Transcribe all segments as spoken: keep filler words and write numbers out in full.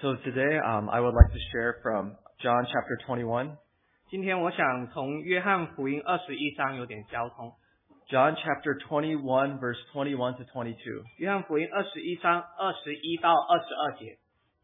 So today, um, I would like to share from John chapter twenty-one. 今天我想从约翰福音二十一章有点交通。 John chapter twenty-one, verse twenty-one to twenty-two. 约翰福音二十一章二十一到二十二节。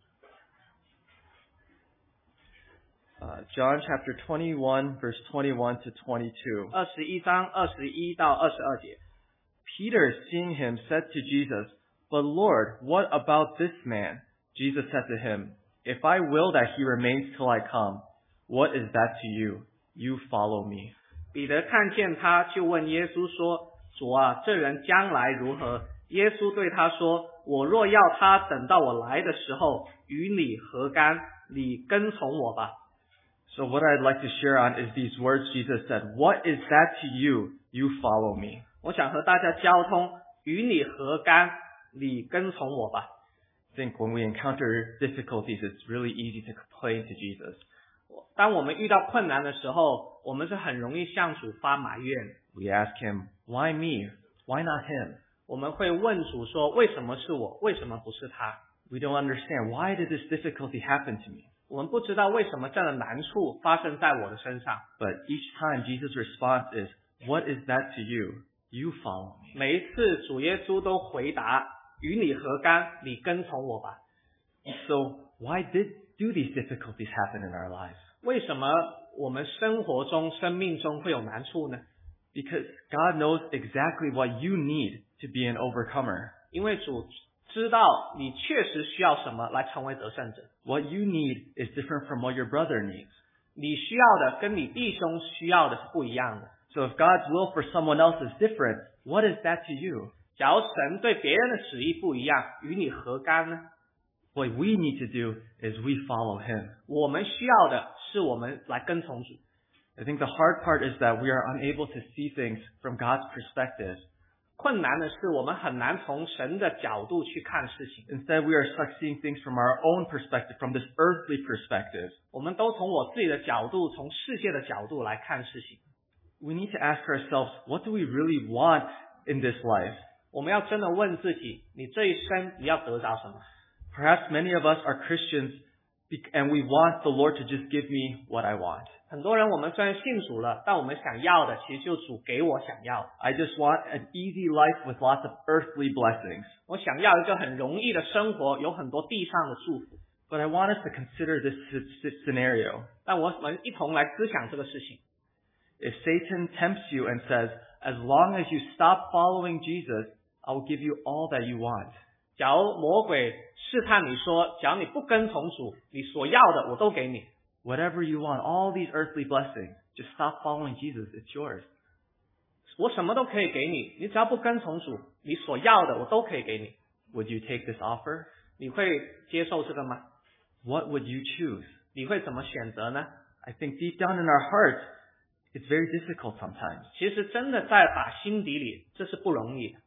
Uh, John chapter twenty-one, verse twenty-one to twenty-two. 二十一章二十一到二十二节。 Peter, seeing him, said to Jesus, "But Lord, what about this man?" Jesus said to him, "If I will that he remains till I come, what is that to you? You follow me." 彼得看见他，就问耶稣说：“主啊，这人将来如何？”耶稣对他说：“我若要他等到我来的时候，与你何干？你跟从我吧。” So what I'd like to share on is these words Jesus said, "What is that to you? You follow me." 我想和大家交通，与你何干？你跟从我吧。 I think when we encounter difficulties, it's really easy to complain to Jesus. 当我们遇到困难的时候，我们是很容易向主发埋怨。 We ask him, "Why me? Why not him?" 我们会问主说：“为什么是我？为什么不是他？” We don't understand. Why did this difficulty happen to me? 我们不知道为什么这样的难处发生在我的身上。 But each time Jesus' response is, "What is that to you? You follow me." 每一次主耶稣都回答：“与你何干？你跟从我吧。” So why did do these difficulties happen in our lives? 为什么我们生活中、生命中会有难处呢？ Because God knows exactly what you need to be an overcomer. 因为主知道你确实需要什么来成为得胜者。 What you need is different from what your brother needs. 你需要的跟你弟兄需要的是不一样的。 So if God's will for someone else is different, what is that to you? 假如神对别人的旨意不一样，与你何干呢？ What we need to do is we follow him. 我们需要的是我们来跟从主。 I think the hard part is that we are unable to see things from God's perspective. 困难的是我们很难从神的角度去看事情。 Instead, we are stuck seeing things from our own perspective, from this earthly perspective. 我们都从我自己的角度，从世界的角度来看事情。 We need to ask ourselves, what do we really want in this life? 我们要真的问自己，你这一生你要得着什么？ Perhaps many of us are Christians and we want the Lord to just give me what I want. 很多人我们虽然信主了，但我们想要的其实就主给我想要的。 I just want an easy life with lots of earthly blessings. 我想要一个很容易的生活，有很多地上的祝福。 But I want us to consider this scenario. 但我们一同来思想这个事情。 If Satan tempts you and says, "As long as you stop following Jesus, I will give you all that you want." 假如魔鬼试探你说，假如你不跟从主，你所要的我都给你。 Whatever you want, all these earthly blessings, just stop following Jesus, it's yours. 我什么都可以给你，你只要不跟从主，你所要的我都可以给你。 Would you take this offer? 你会接受这个吗？ What would you choose? 你会怎么选择呢？ I think deep down in our hearts, it's very difficult sometimes. 其实真的在打心底里，这是不容易的。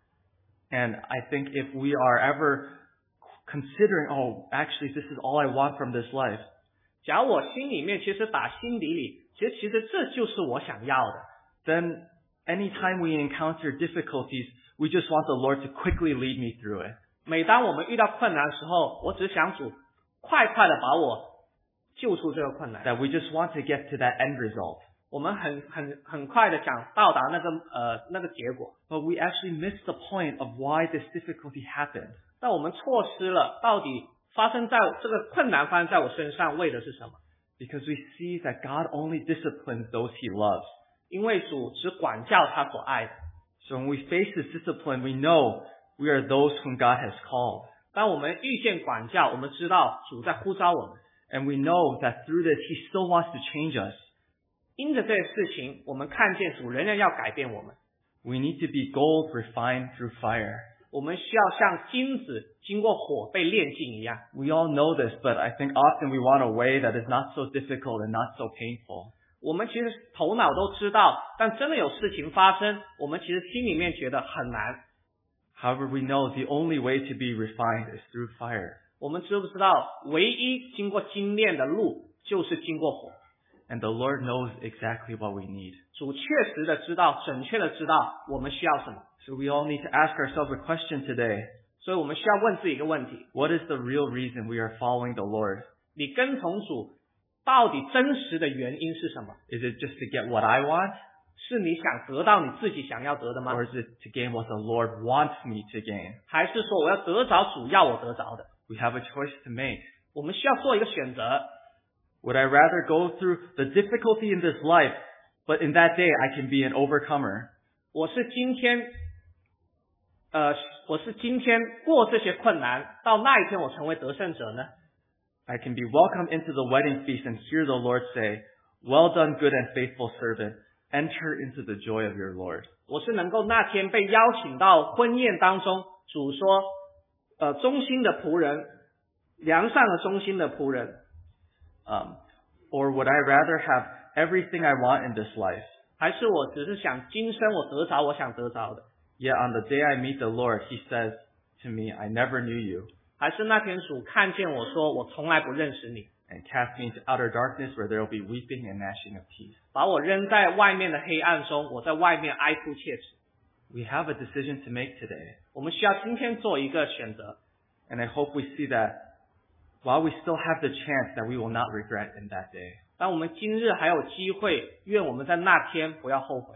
And I think if we are ever considering, oh, actually, this is all I want from this life, 假如我心里面其实打心底里，其实其实这就是我想要的。 then anytime we encounter difficulties, we just want the Lord to quickly lead me through it. 每当我们遇到困难的时候，我只想主快快的把我救出这个困难。 That we just want to get to that end result. 我们很很很快的想到达那个呃那个结果， But we actually miss the point of why this difficulty happened. 但我们错失了到底发生在这个困难发生在我身上为的是什么？ Because we see that God only disciplines those he loves. 因为主只管教他所爱的。 So when we face this discipline, we know we are those whom God has called. 当我们遇见管教，我们知道主在呼召我们。 And we know that through this, he still wants to change us. 因着这些事情，我们看见主仍然要改变我们。 We need to be gold refined through fire. 我们需要像金子经过火被炼净一样。 We all know this, but I think often we want a way that is not so difficult and not so painful. 我们其实头脑都知道，但真的有事情发生，我们其实心里面觉得很难。 However, we know the only way to be refined is through fire. 我们知不知道，唯一经过精炼的路就是经过火。 And the Lord knows exactly what we need. 主确实的知道，准确的知道我们需要什么。 So we all need to ask ourselves a question today. 所以我们需要问自己一个问题， What is the real reason we are following the Lord? 你跟从主到底真实的原因是什么？ Is it just to get what I want? 是你想得到你自己想要得的吗？ Or is it to gain what the Lord wants me to gain? 还是说我要得着主要我得着的？ We have a choice to make. 我们需要做一个选择。 Would I rather go through the difficulty in this life, but in that day I can be an overcomer? 我是今天，呃，我是今天过这些困难，到那一天我成为得胜者呢？ I can be welcomed into the wedding feast and hear the Lord say, "Well done, good and faithful servant. Enter into the joy of your Lord." 我是能够那天被邀请到婚宴当中，主说，呃，忠心的仆人，良善和忠心的仆人。 Um, or would I rather have everything I want in this life? 还是我只是想今生我得着我想得着的？ Yet on the day I meet the Lord, He says to me, "I never knew you," 还是那天主看见我说，我从来不认识你， and cast me into outer darkness where there will be weeping and gnashing of teeth. 把我扔在外面的黑暗中，我在外面哀哭切齿。 We have a decision to make today. 我们需要今天做一个选择， And I hope we see that while we still have the chance that we will not regret in that day. 当我们今日还有机会，愿我们在那天不要后悔。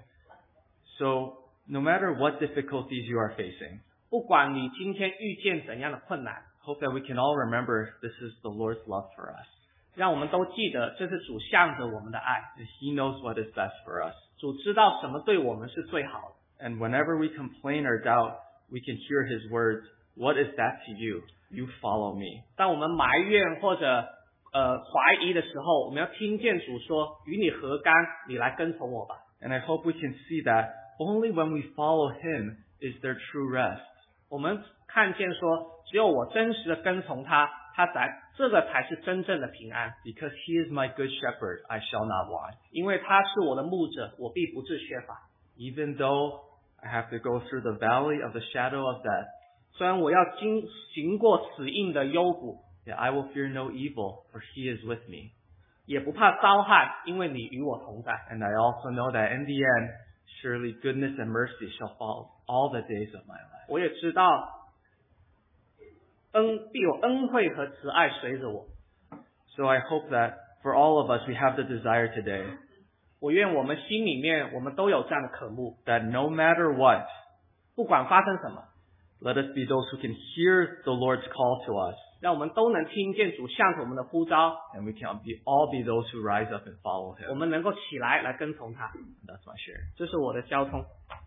So no matter what difficulties you are facing, 不管你今天遇见怎样的困难， hope that we can all remember this is the Lord's love for us. 让我们都记得这是主向着我们的爱。 And He knows what is best for us. 主知道什么对我们是最好的。 And whenever we complain or doubt, we can hear His words, "What is that to you? You follow me." 当我们埋怨或者呃怀疑的时候，我们要听见主说：“与你何干？你来跟从我吧。” And I hope we can see that only when we follow Him is there true rest. 我们看见说，只有我真实的跟从他，他才这个才是真正的平安。 Because He is my good shepherd, I shall not want. 因为他是我的牧者，我必不致缺乏。 Even though I have to go through the valley of the shadow of death, 虽然我要经行过死荫的幽谷， yet I will fear no evil, for He is with me. 也不怕遭害，因为你与我同在。 And I also know that in the end, surely goodness and mercy shall follow all the days of my life. 我也知道，恩必有恩惠和慈爱随着我。 So I hope that for all of us, we have the desire today 我愿我们心里面，我们都有这样的渴慕， that no matter what, 不管发生什么， let us be those who can hear the Lord's call to us, 让我们都能听见主向着我们的呼召， and we can be, all be those who rise up and follow 我 Him. 们能够起来来跟从他。 That's my share. 这是我的交通。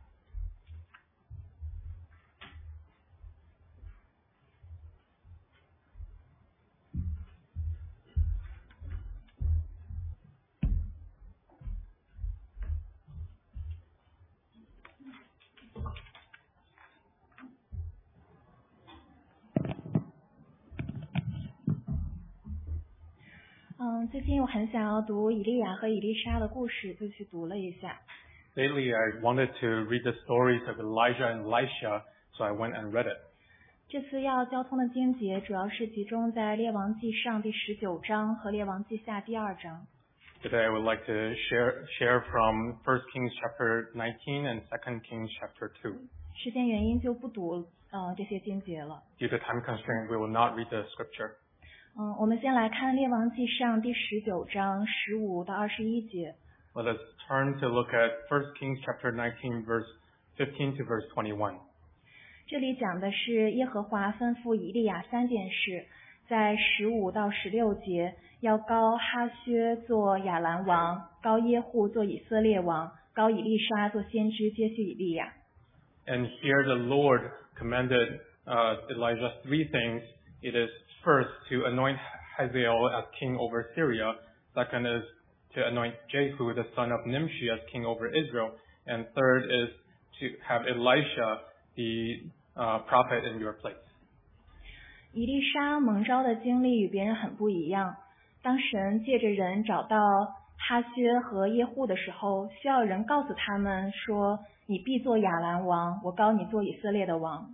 嗯，最近我很想要读以利亚和以利沙的故事，就去读了一下。 Lately, I wanted to read the stories of Elijah and Elisha, so I went and read it. 这次要交通的经节主要是集中在列王记上第十九章和列王记下第二章。 Today, I would like to share share from First Kings chapter nineteen and Second Kings chapter two. 时间原因就不读呃这些经节了。 Due to time constraint, we will not read the scripture. 嗯，我们先来看列王记上第十九章十五到二十一节。 Let us turn to look at First Kings chapter nineteen, verse fifteen to verse twenty-one. 这里讲的是耶和华吩咐以利亚三件事，在十五到十六节要高哈薛做亚兰王，高耶户做以色列王，高以利沙做先知接续以利亚。 And here the Lord commanded uh, Elijah three things. It is first to anoint Hazael as king over Syria. Second is to anoint Jehu, the son of Nimshi, as king over Israel. And third is to have Elisha, the uh, prophet, in your place. 以利沙蒙召的经历与别人很不一样。当神借着人找到哈薛和耶户的时候，需要人告诉他们说：“你必做亚兰王，我膏你做以色列的王。”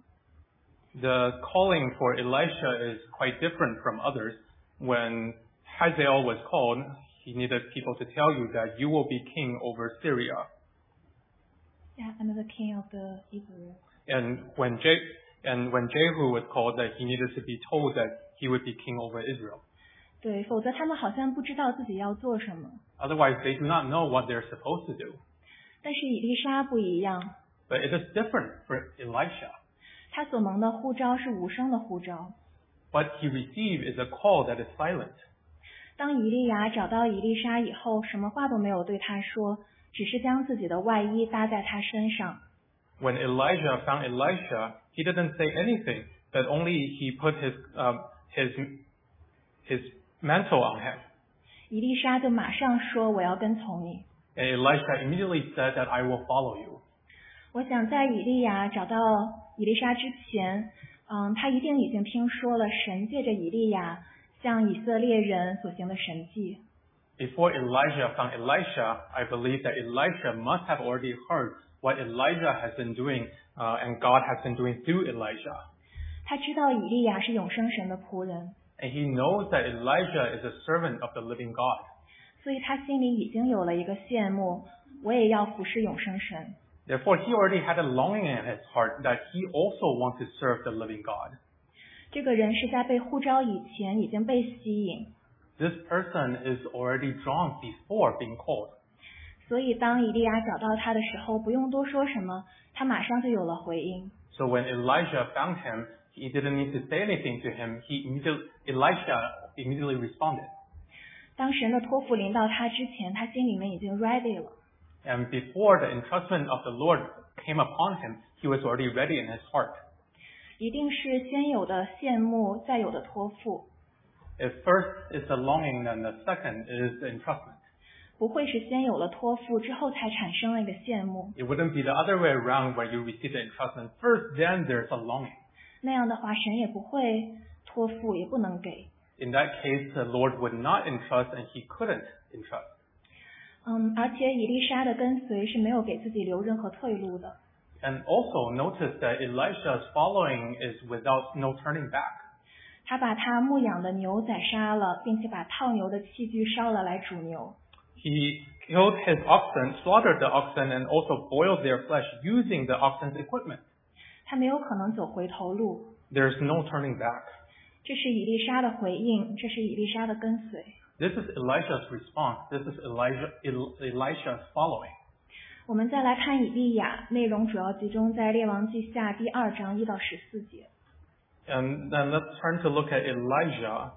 The calling for Elisha is quite different from others. When Hazael was called, he needed people to tell you that you will be king over Syria. Yeah, I'm the king of the Israel. And when Je- And when Jehu was called, that he needed to be told that he would be king over Israel. 对，否则他们好像不知道自己要做什么。 Otherwise, they do not know what they're supposed to do. 但是以利沙不一样， But it is different for Elisha. 他所蒙的呼召是无声的呼召。 What he received is a call that is silent. 当以利亚找到以利沙以后，什么话都没有对他说，只是将自己的外衣搭在他身上。 When Elijah found Elisha, he didn't say anything, but only he put his um, his his mantle on him. 以利沙就马上说：“我要跟从你。” And Elisha immediately said that I will follow you. 我想在以利亚找到以利沙之前，嗯，他一定已经听说了神借着以利亚向以色列人所行的神迹。 Before Elijah found Elisha, I believe that Elisha must have already heard what Elijah has been doing uh, and God has been doing through Elijah. 他知道以利亚是永生神的仆人， And he knows that Elijah is a servant of the living God. 所以他心里已经有了一个羡慕，我也要服侍永生神。 Therefore, he already had a longing in his heart that he also wants to serve the living God. 这个人是在被呼召以前已经被吸引， This person is already drawn before being called. 所以当以利亚找到他的时候，不用多说什么，他马上就有了回应。 So when Elijah found him, he didn't need to say anything to him. He immediately, Elisha immediately responded. 当神的托付临到他之前，他心里面已经 ready 了。 And before the entrustment of the Lord came upon him, he was already ready in his heart. 一定是先有的羡慕，再有的托付， If first is the longing, then the second is the entrustment. 不会是先有了托付之后才产生了一个羡慕。 It wouldn't be the other way around where you receive the entrustment first, then there's a longing. 那样的话，神也不会托付，也不能给。 In that case, the Lord would not entrust and he couldn't entrust. 嗯，而且以利沙的跟随是没有给自己留任何退路的。 And also notice that Elisha's following is without no turning back. 他把他牧养的牛宰杀了，并且把套牛的器具烧了来煮牛。 He killed his oxen, slaughtered the oxen, and also boiled their flesh using the oxen's equipment. 他没有可能走回头路。 There's no turning back. 这是以利沙的回应，这是以利沙的跟随。 This is Elisha's response. This is Elijah, El- Elisha's following. 我们再来看以利亚，内容主要集中在列王记下第二章一到十四节。 And then let's turn to look at Elijah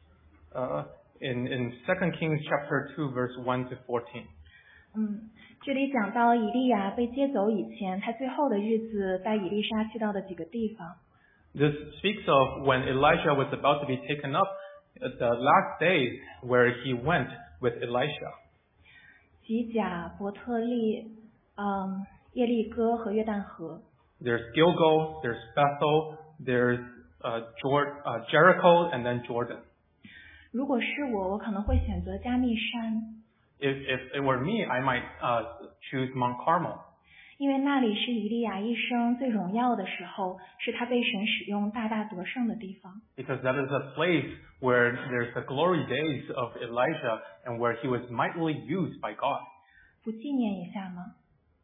uh, in, in Second Kings chapter two, verse one to fourteen. 嗯，这里讲到以利亚被接走以前，他最后的日子带以利沙去到的几个地方。 This speaks of when Elijah was about to be taken up, at the last days where he went with Elisha. 吉甲、伯特利、嗯、耶利哥和约旦河。 There's Gilgal, there's Bethel, there's uh, Jor- uh, Jericho, and then Jordan. 如果是我，我可能会选择加密山， If, if it were me, I might uh, choose Mount Carmel. 因为那里是以利亚一生最荣耀的时候，是他被神使用大大得胜的地方。 Because that is a place where there's the glory days of Elijah and where he was mightily used by God. 不纪念一下吗？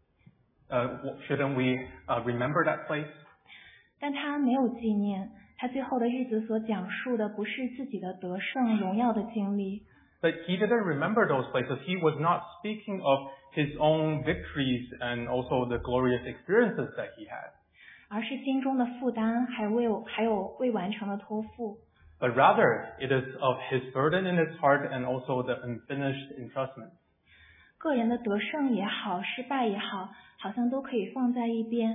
Uh, shouldn't we uh, remember that place? 但他没有纪念，他最后的日子所讲述的不是自己的得胜荣耀的经历， But he didn't remember those places. He was not speaking of his own victories and also the glorious experiences that he had. 而是心中的负担，还未有还有未完成的托付。 But rather, it is of his burden in his heart and also the unfinished entrustment. 个人的得胜也好，失败也好，好像都可以放在一边。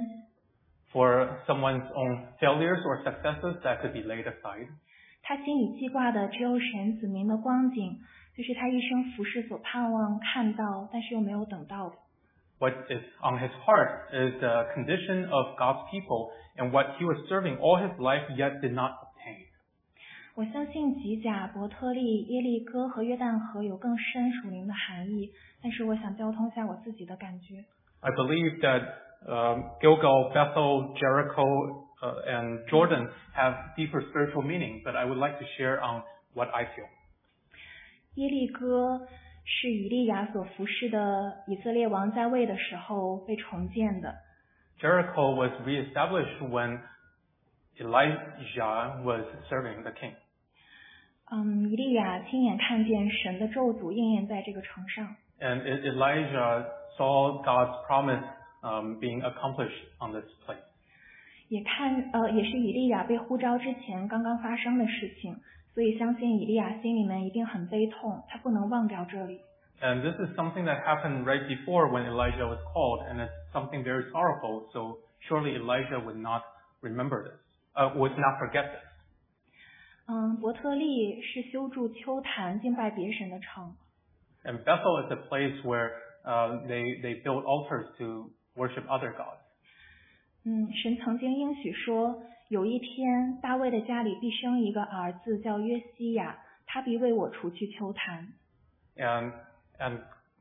For someone's own failures or successes, that could be laid aside. 他心里记挂的只有神子民的光景，就是他一生服侍所盼望看到，但是又没有等到的。 What is on his heart is the condition of God's people and what he was serving all his life yet did not obtain. 我相信吉甲、伯特利、耶利哥和约旦河有更深属灵的含义，但是我想交通下我自己的感觉。 I believe that um, Gilgal, Bethel, Jericho, uh, and Jordan have deeper spiritual meaning, but I would like to share on what I feel. 耶利哥是以利亚所服侍的以色列王在位的时候被重建的。 Jericho was reestablished when Elijah was serving the king. 嗯，以利亚亲眼看见神的咒诅应验在这个城上。 And Elijah saw God's promise um, being accomplished on this place. 也看呃，也是以利亚被呼召之前刚刚发生的事情，所以相信以利亚心里面一定很悲痛，他不能忘掉这里。 And this is something that happened right before when Elijah was called, and it's something very sorrowful. So surely Elijah would not remember this, uh, would not forget this. 嗯，伯特利是修筑丘坛敬拜别神的城。 And Bethel is a place where uh, they they build altars to worship other gods. 嗯，神曾经应许说，有一天大卫的家里必生一个儿子，叫约西亚，他必为我除去丘坛。 And and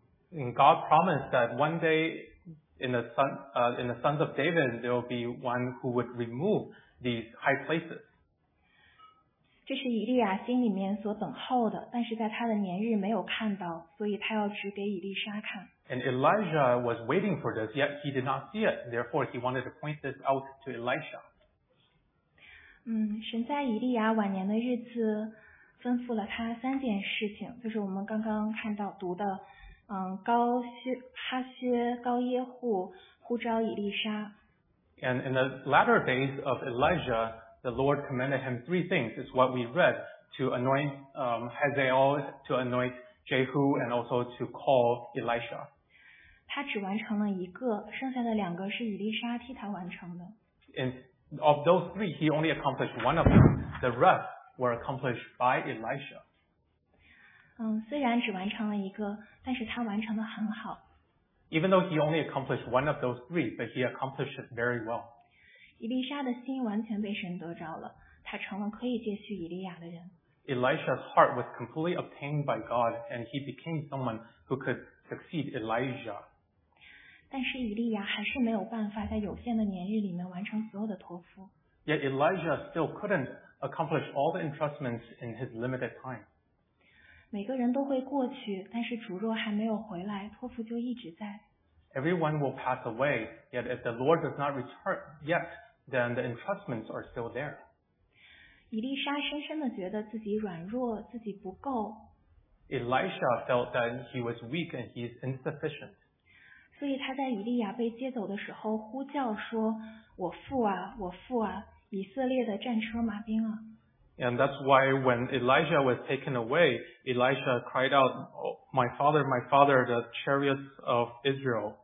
God promised that one day in the son uh, in the sons of David there will be one who would remove these high places. 这是以利亚心里面所等候的，但是在他的年日没有看到，所以他要指给以利沙看。 And Elijah was waiting for this, yet he did not see it. Therefore, he wanted to point this out to Elisha. 嗯，神在以利亚晚年的日子吩咐了他三件事情，就是我们刚刚看到读的，嗯，高薛、哈薛、高耶户呼召以利沙。 And in the latter days of Elijah, the Lord commanded him three things. It's what we read: to anoint um, Hazael, to anoint Jehu, and also to call Elisha. 他只完成了一个，剩下的两个是以利沙替他完成的。 And of those three, he only accomplished one of them. The rest were accomplished by Elisha. 嗯，虽然只完成了一个，但是他完成的很好。 Even though he only accomplished one of those three, but he accomplished it very well. 以利沙的心完全被神得着了，他成了可以接续以利亚的人。 Elisha's heart was completely obtained by God, and he became someone who could succeed Elijah. 但是以利亚还是没有办法在有限的年日里面完成所有的托付。 Yet Elijah still couldn't accomplish all the entrustments in his limited time. 每个人都会过去，但是主若还没有回来，托付就一直在。 Everyone will pass away, yet if the Lord does not return yet, then the entrustments are still there. 以利沙深深的觉得自己软弱，自己不够。 Elisha felt that he was weak and he is insufficient. 所以他在以利亚被接走的时候呼叫说：“我父啊，我父啊，以色列的战车马兵啊！” And that's why when Elijah was taken away, Elisha cried out, oh, "My father, my father, the chariots of Israel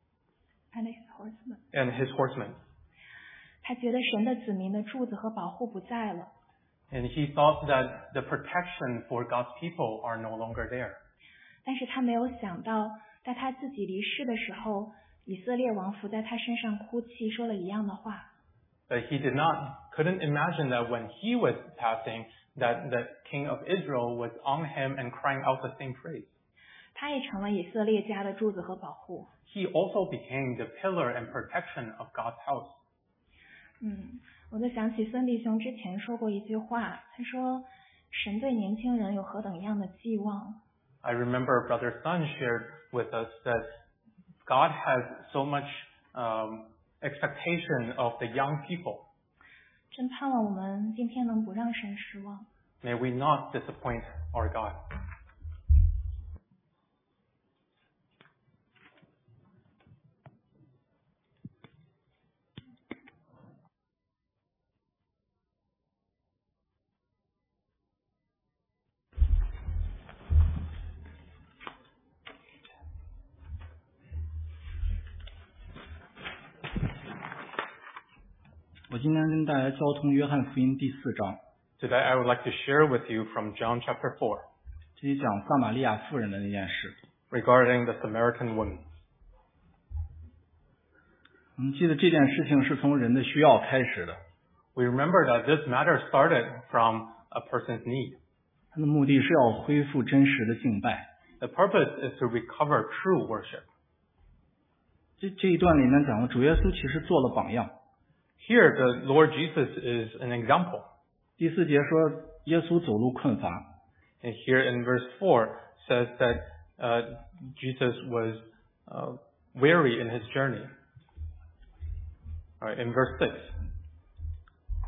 And his horsemen. and his horsemen." 他觉得神的子民的柱子和保护不在了。 And he thought that the protection for God's people are no longer there. 但是他没有想到，在他自己离世的时候，以色列王伏在他身上哭泣，说了一样的话。 But he did not, couldn't imagine that when he was passing, that the king of Israel was on him and crying out the same phrase. 他也成了以色列家的柱子和保护。 He also became the pillar and protection of God's house. 嗯，我就想起孙弟兄之前说过一句话，他说：“神对年轻人有何等样的寄望。” I remember Brother Sun shared with us that God has so much um, expectation of the young people. 真盼望我们今天能不让神失望。 May we not disappoint our God. 我今天跟大家交通约翰福音第四章。 Today I would like to share with you from John chapter four. 这里讲撒玛利亚妇人的那件事。 Regarding the Samaritan woman. 我们记得这件事情是从人的需要开始的。 We remember that this matter started from a person's need. 它的目的是要恢复真实的敬拜。 The purpose is to recover true worship. 这这一段里面讲了，主耶稣其实做了榜样。 Here, the Lord Jesus is an example. 第四节说，耶稣走路困乏。 And here in verse four says that uh, Jesus was uh, weary in his journey. All right, in verse six.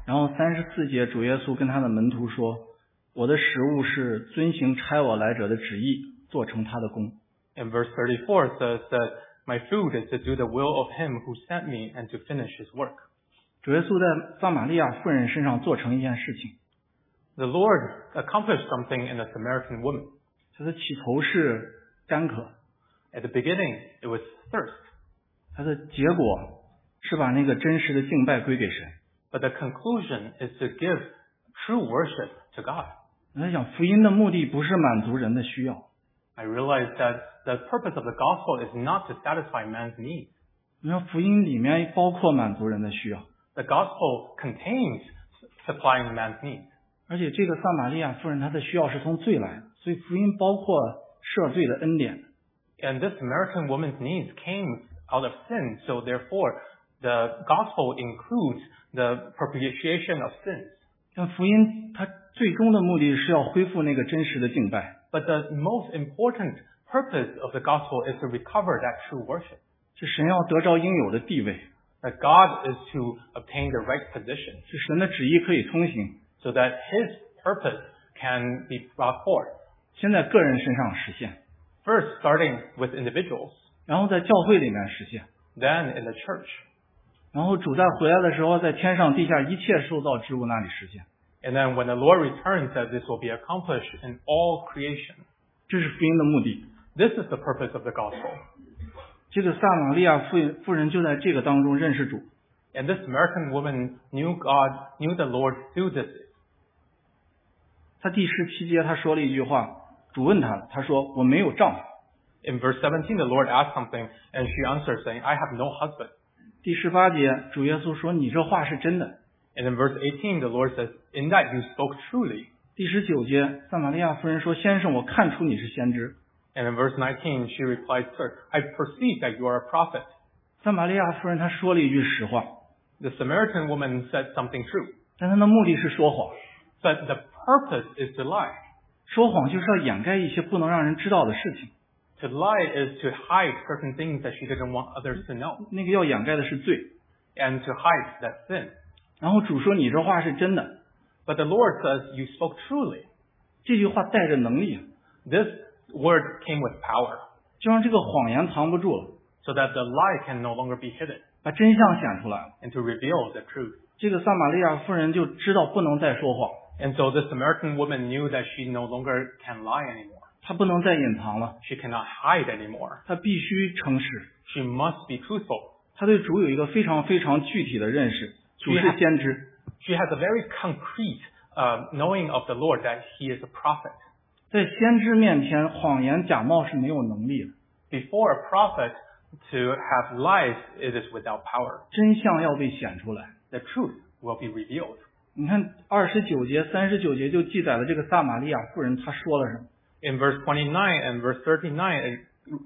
然后三十四节主耶稣跟他的门徒说，我的食物是遵行差我来者的旨意，做成他的功。 In verse thirty-four says that my food is to do the will of him who sent me and to finish his work. 主耶稣在撒玛利亚妇人身上做成一件事情， The Lord accomplished something in the Samaritan woman. 他的起头是干渴， At the beginning, it was thirst, 他的结果是把那个真实的敬拜归给神。 but the conclusion is to give true worship to God. 我在想，福音的目的不是满足人的需要， I realized that the purpose of the gospel is not to satisfy man's needs. 你看福音里面包括满足人的需要， The gospel contains supplying man's needs. 而且这个撒玛利亚妇人她的需要是从罪来的，所以福音包括赦罪的恩典。 And this Samaritan woman's needs came out of sin, so therefore the gospel includes the propitiation of sins. 但福音它最终的目的是要恢复那个真实的敬拜， But the most important purpose of the gospel is to recover that true worship. 是神要得着应有的地位， That God is to obtain the right position 是神的旨意可以通行， so that his purpose can be brought forth. 先在个人身上实现， First, starting with individuals, 然后在教会里面实现， then in the church. 然后主再回来的时候，在天上地下一切受造之物那里实现。 And then when the Lord returns, that this will be accomplished in all creation. 这是福音的目的。 This is the purpose of the gospel. 这个撒玛利亚妇人妇人就在这个当中认识主。 And this Samaritan woman knew God, knew the Lord through this. 她第十七节她说了一句话，主问她，她说我没有丈夫。 In verse seventeen, the Lord asked something, and she answered, saying, I have no husband. 第十八节主耶稣说你这话是真的。 And in verse eighteen, the Lord says, In that you spoke truly. 第十九节撒玛利亚妇人说先生我看出你是先知。 And in verse nineteen, she replied, Sir, I perceive that you are a prophet. 撒玛利亚妇人她说了一句实话， The Samaritan woman said something true, 但她的目的是说谎。 but the purpose is to lie. 说谎就是要掩盖一些不能让人知道的事情， To lie is to hide certain things that she didn't want others to know, 那个要掩盖的是罪。 and to hide that sin. 然后主说你这话是真的， But the Lord says, You spoke truly. 这句话带着能力， This word came with power, 就让这个谎言藏不住了， so that the lie can no longer be hidden, 把真相显出来了。 and to reveal the truth. 这个撒玛利亚妇人就知道不能再说谎， And so the Samaritan woman knew that she no longer can lie anymore. 她不能再隐藏了， She cannot hide anymore. 她必须诚实。 She must be truthful. 她对主有一个非常非常具体的认识，主是先知。 She has a very concrete uh, knowing of the Lord that he is a prophet. 在先知面前，谎言假冒是没有能力的， Before a prophet to have lies, it is without power. 真相要被显出来。 The truth will be revealed. 你看二十九节、三十九节就记载了这个撒玛利亚妇人她说了什么。 In verse twenty-nine and verse thirty-nine, it,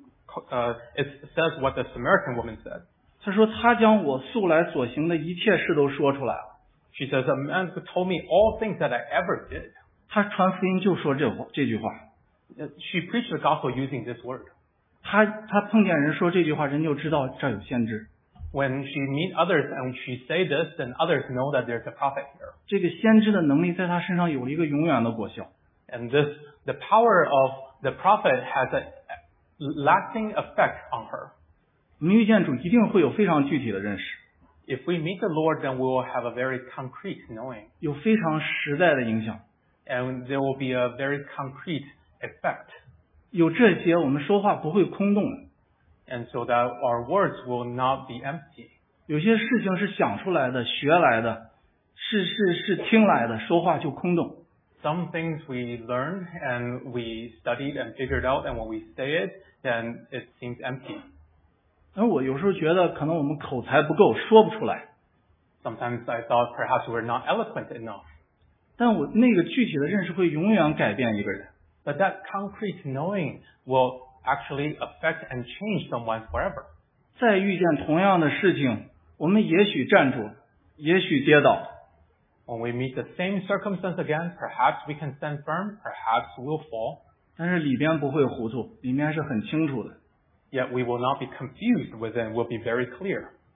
uh, it says what the Samaritan woman said. 她说她将我素来所行的一切事都说出来了。 She says, a man who told me all things that I ever did. 她传福音就说这话这句话。 She preached the gospel using this word. 她她碰见人说这句话，人就知道这儿有先知。 When she meet others and she say this, then others know that there's a prophet here. 这个先知的能力在她身上有了一个永远的果效。 And this, the power of the prophet has a lasting effect on her. 我们遇见主一定会有非常具体的认识， If we meet the Lord, then we will have a very concrete knowing. 有非常实在的影响。 And there will be a very concrete effect. 有这些，我们说话不会空洞的。 And so that our words will not be empty. 有些事情是想出来的、学来的，是是是听来的，说话就空洞。 Some things we learned and we studied and figured out, and when we say it, then it seems empty. 而我有时候觉得，可能我们口才不够，说不出来。 Sometimes I thought perhaps we're not eloquent enough. 但我那个具体的认识会永远改变一个人。 But that concrete knowing will actually affect and change someone forever. 再遇见同样的事情，我们也许站住，也许跌倒， When we meet the same circumstance again, perhaps we can stand firm, perhaps we'll fall. 但是里边不会糊涂，里面是很清楚的。 Yet we will not be confused within, we'll be very clear.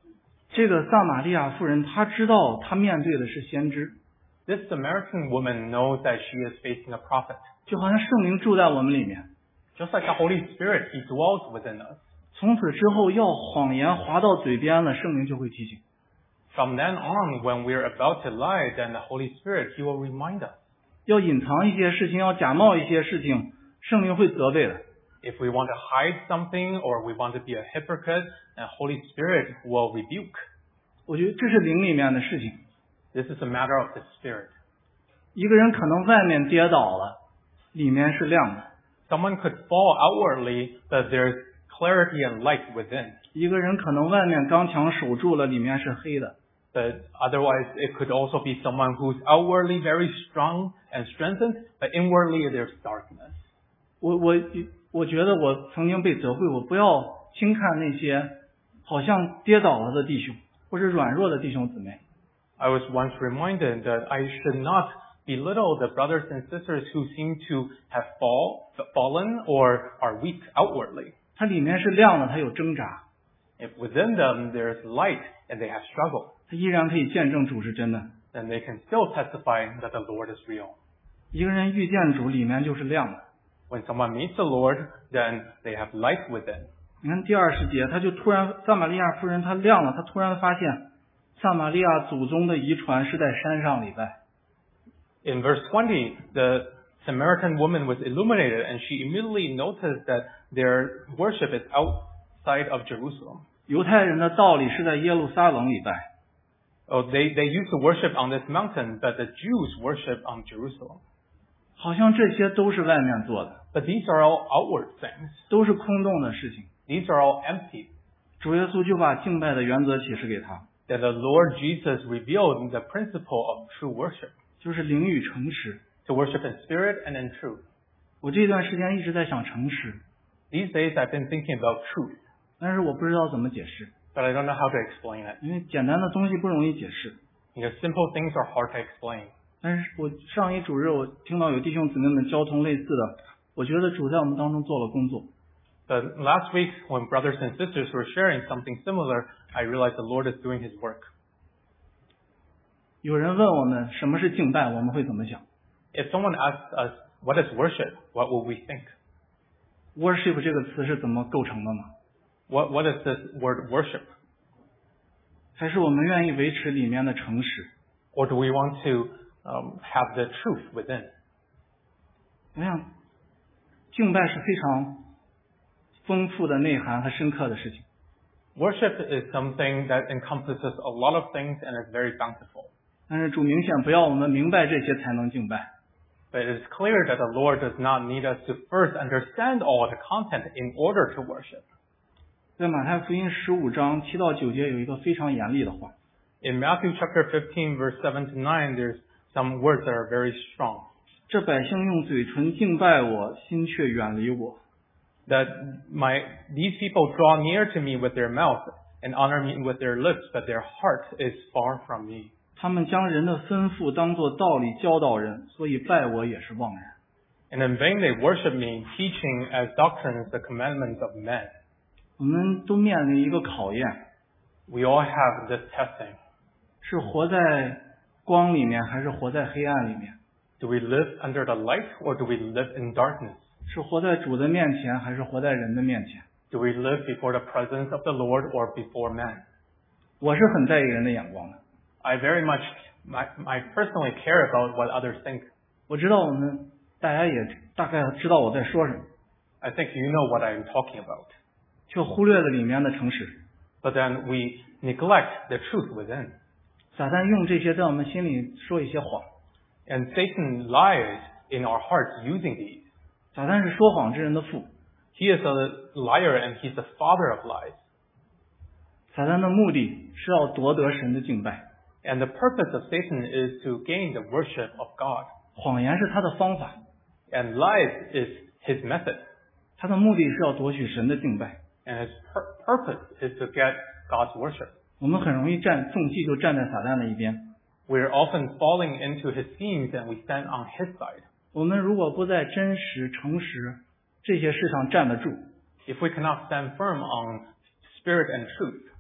这个撒玛利亚妇人，她知道她面对的是先知， This Samaritan woman knows that she is facing a prophet. 就好像圣灵住在我们里面。 Just like the Holy Spirit, He dwells within us. 从此之后，要谎言滑到嘴边了，圣灵就会提醒。 From then on, when we're about to lie, then the Holy Spirit, He will remind us. 要隐藏一些事情，要假冒一些事情，圣灵会责备的。 If we want to hide something or we want to be a hypocrite, the Holy Spirit will rebuke. 我觉得这是灵里面的事情。 This is a matter of the Spirit. 一个人可能外面跌倒了，里面是亮的； Someone could fall outwardly, but there's clarity and light within. 一个人可能外面刚强守住了，里面是黑的。 But otherwise, it could also be someone who's outwardly very strong and strengthened, but inwardly there's darkness. 我我我觉得我曾经被责备，我不要轻看那些好像跌倒了的弟兄，或者软弱的弟兄姊妹。 I was once reminded that I should not belittle the brothers and sisters who seem to have fall, fallen or are weak outwardly. 它里面是亮的，它有挣扎， If within them there's light and they have struggle, 它依然可以见证主是真的。 then they can still testify that the Lord is real. 一个人遇见主，里面就是亮的。 When someone meets the Lord, then they have light within. 你看第二十节，他就突然撒玛利亚夫人她亮了，她突然发现撒玛利亚祖宗的遗传是在山上礼拜。 In verse twenty, the Samaritan woman was illuminated and she immediately noticed that their worship is outside of Jerusalem. 犹太人的道理是在耶路撒冷礼拜， Oh, they, they used to worship on this mountain, but the Jews worship on Jerusalem. 好像这些都是外面做的， But these are all outward things. 都是空洞的事情。 These are all empty. 主耶稣就把敬拜的原则启示给他， That the Lord Jesus revealed the principle of true worship, 就是灵与诚实。 to worship in spirit and in truth. 我这段时间一直在想诚实， These days I've been thinking about truth, 但是我不知道怎么解释， but I don't know how to explain it. 因为简单的东西不容易解释。 Because simple things are hard to explain. 但是我上一主日我听到有弟兄姊妹们交通类似的，我觉得主在我们当中做了工作。 But last week, when brothers and sisters were sharing something similar, I realized the Lord is doing His work. 有人问我们什么是敬拜，我们会怎么想 If someone asks us, what is worship? What will we think? ？worship 这个词是怎么构成的呢？ What, what is this word worship? 还是我们愿意维持里面的诚实？ Or do we want to um, have the truth within? 我想，敬拜是非常丰富的内涵和深刻的事情。 Worship is something that encompasses a lot of things and is very bountiful. 但是主明显不要我们明白这些才能敬拜。 But it is clear that the Lord does not need us to first understand all the content in order to worship. 在马太福音十五章七到九节有一个非常严厉的话， In Matthew chapter fifteen, verse seven to nine, there's some words that are very strong. 这百姓用嘴唇敬拜我，心却远离我。 That my these people draw near to me with their mouth and honor me with their lips, but their heart is far from me. 他们将人的吩咐当作道理教导人，所以拜我也是妄然。 And in vain they worship me, teaching as doctrines the commandments of men. 我们都面临一个考验， We all have this testing. 是活在光里面，还是活在黑暗里面？ Do we live under the light or do we live in darkness? 是活在主的面前，还是活在人的面前？ Do we live before the presence of the Lord or before man? 我是很在意人的眼光的。 I very much, I, I personally care about what others think. 我知道我们大家也大概知道我在说什么， I think you know what I'm talking about. 却忽略了里面的诚实。 But then we neglect the truth within. 撒旦用这些在我们心里说一些谎。 And Satan lies in our hearts using these. 撒旦是说谎之人的父。 He is a liar and he's the father of lies. 撒旦的目的是要夺得神的敬拜， And the purpose of Satan is to gain the worship of God. 谎言是他的方法， And lies is his method. 他的目的是要夺取神的敬拜。 And his pur- purpose is to get God's worship. 我们很容易站纵忌就站在撒旦的一边。 We're often falling into his schemes and we stand on his side. 我们如果不在真实、诚实这些事上站得住， If we cannot stand firm on spirit and truth,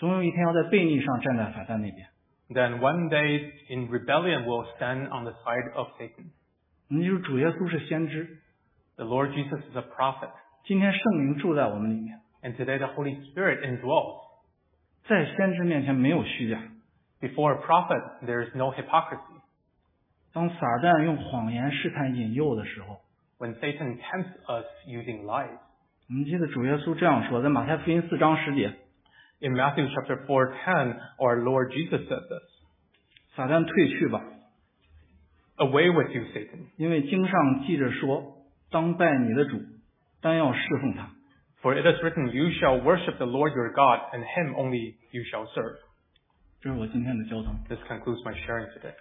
总有一天要在悖逆上站在撒旦那边。 then one day in rebellion will stand on the side of Satan. 那就是主耶稣是先知， The Lord Jesus is a prophet, 今天圣灵住在我们里面， and today the Holy Spirit indwells. 在先知面前没有虚假。 Before a prophet, there is no hypocrisy. 当撒旦用谎言试探引诱的时候， When Satan tempts us using lies. 我们记得主耶稣这样说，在马太福音四章十节， In Matthew chapter four ten, our Lord Jesus said this. 撒旦退去吧， Away with you, Satan. 因为经上记着说，当拜你的主，单要侍奉他。 For it is written, you shall worship the Lord your God, and him only you shall serve. 这是我今天的交通。 This concludes my sharing today.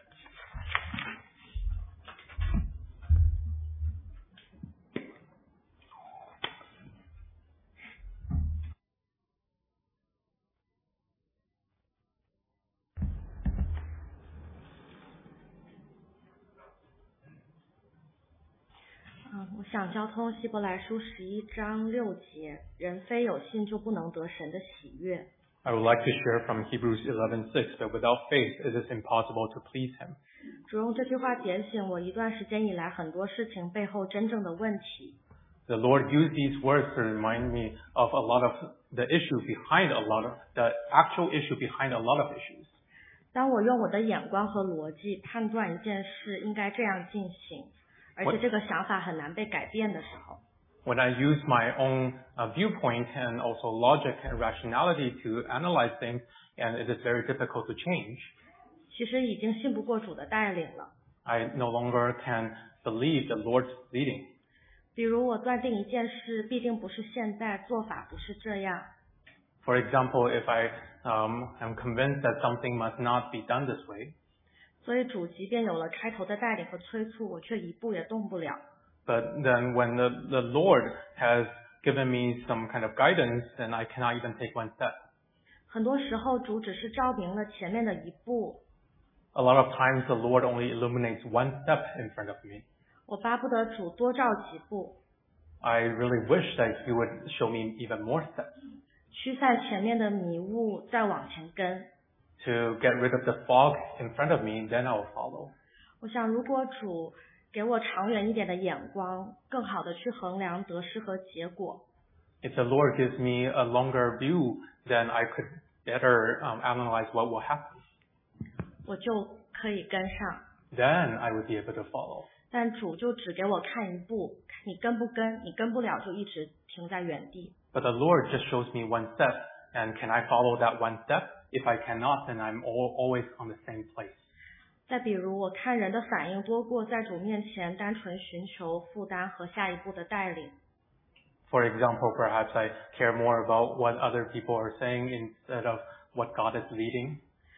嗯，我想交通希伯来书十一章六节，人非有信就不能得神的喜悦。 I would like to share from Hebrews eleven six, but without faith it is impossible to please him. 主用这句话点醒我一段时间以来很多事情背后真正的问题。 The Lord used these words to remind me of a lot of the issue behind a lot of, the actual issue behind a lot of issues. 当我用我的眼光和逻辑判断一件事应该这样进行，而且这个想法很难被改变的时候， When I use my own uh, viewpoint and also logic and rationality to analyze things, and it is very difficult to change, 其实已经信不过主的带领了。 I no longer can believe the Lord's leading. 比如我断定一件事必定不是现在，做法不是这样， For example, if I um, am convinced that something must not be done this way, 所以主即便有了开头的带领和催促，我却一步也动不了。 but then when the, the Lord has given me some kind of guidance, then I cannot even take one step. 很多时候主只是照明了前面的一步， A lot of times the Lord only illuminates one step in front of me. 我巴不得主多照几步， I really wish that He would show me even more steps 驱散前面的迷雾，再往前跟。 to get rid of the fog in front of me, then I will follow. 我想如果主给我长远一点的眼光，更好的去衡量得失和结果， If the Lord gives me a longer view, then I could better um, analyze what will happen. 我就可以跟上。 Then I would be able to follow. 但主就只给我看一步，你跟不跟？你跟不了就一直停在原地。 But the Lord just shows me one step, and can I follow that one step? If I cannot, then I'm all, always on the same place. 再比如，我看人的反应多过在主面前单纯寻求负担和下一步的带领。 For example, perhaps I care more about what other people are saying instead of what God is leading.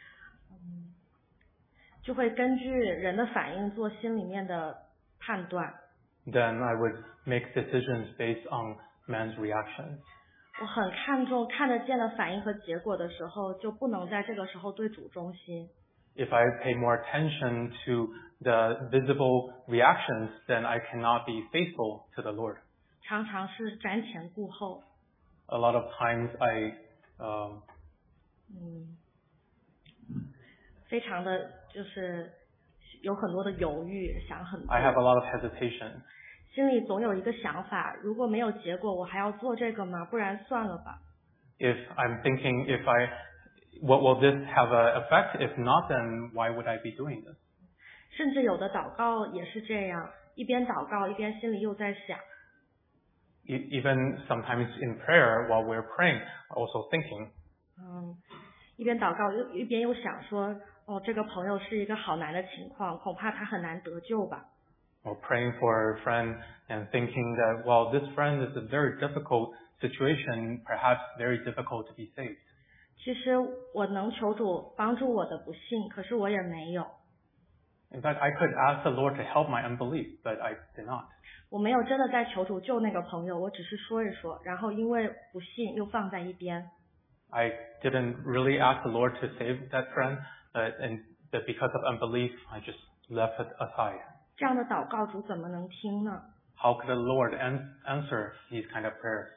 就会根据人的反应做心里面的判断。 Then I would make decisions based on man's reactions. 我很看重看得见的反应和结果的时候，就不能在这个时候对主忠心。 If I pay more attention to the visible reactions, then I cannot be faithful to the Lord. 常常是瞻前顾后。 A lot of times I, um, 嗯，非常的就是有很多的犹豫，想很多。 I have a lot of hesitation. 心里总有一个想法，如果没有结果，我还要做这个吗？不然算了吧。 If I'm thinking, if I, what will this have an effect? If not, then why would I be doing this? 甚至有的祷告也是这样，一边祷告一边心里又在想。 E- Even sometimes in prayer, while we're praying, also thinking, 嗯，一边祷告又一边又想说，哦，这个朋友是一个好难的情况，恐怕他很难得救吧。 or praying for a friend and thinking that, well, this friend is a very difficult situation, perhaps very difficult to be saved. 其实我能求主帮助我的不信，可是我也没有。 In fact, I could ask the Lord to help my unbelief, but I did not. 我没有真的在求主救那个朋友，我只是说一说，然后因为不信又放在一边。 I didn't really ask the Lord to save that friend, but, and, but because of unbelief, I just left it aside. 这样的祷告主怎么能听呢？ How could the Lord an- answer these kind of prayers?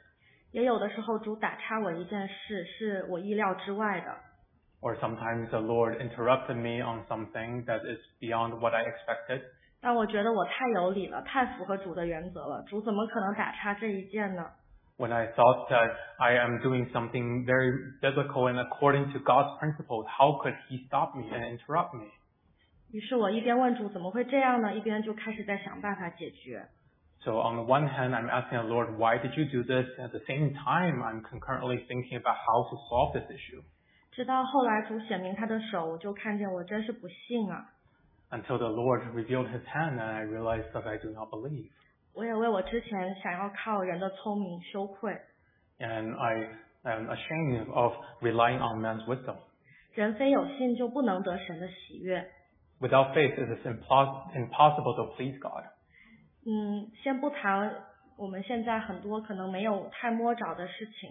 也有的时候主打岔我一件事是我意料之外的。 Or sometimes the Lord interrupted me on something that is beyond what I expected. 但我觉得我太有理了，太符合主的原则了，主怎么可能打岔这一件呢？ When I thought that I am doing something very biblical and according to God's principles, how could He stop me and interrupt me? 于是我一边问主怎么会这样呢，一边就开始在想办法解决。 So on the one hand, I'm asking the Lord, why did you do this? At the same time, I'm concurrently thinking about how to solve this issue. 直到后来主显明他的手，我就看见我真是不信啊。 Until the Lord revealed His hand and I realized that I do not believe. 我也为我之前想要靠人的聪明羞愧。 And I am ashamed of relying on man's wisdom. 人非有信就不能得神的喜悦。 Without faith, it is impos- impossible to please God. 嗯，先不谈我们现在很多可能没有太摸着的事情。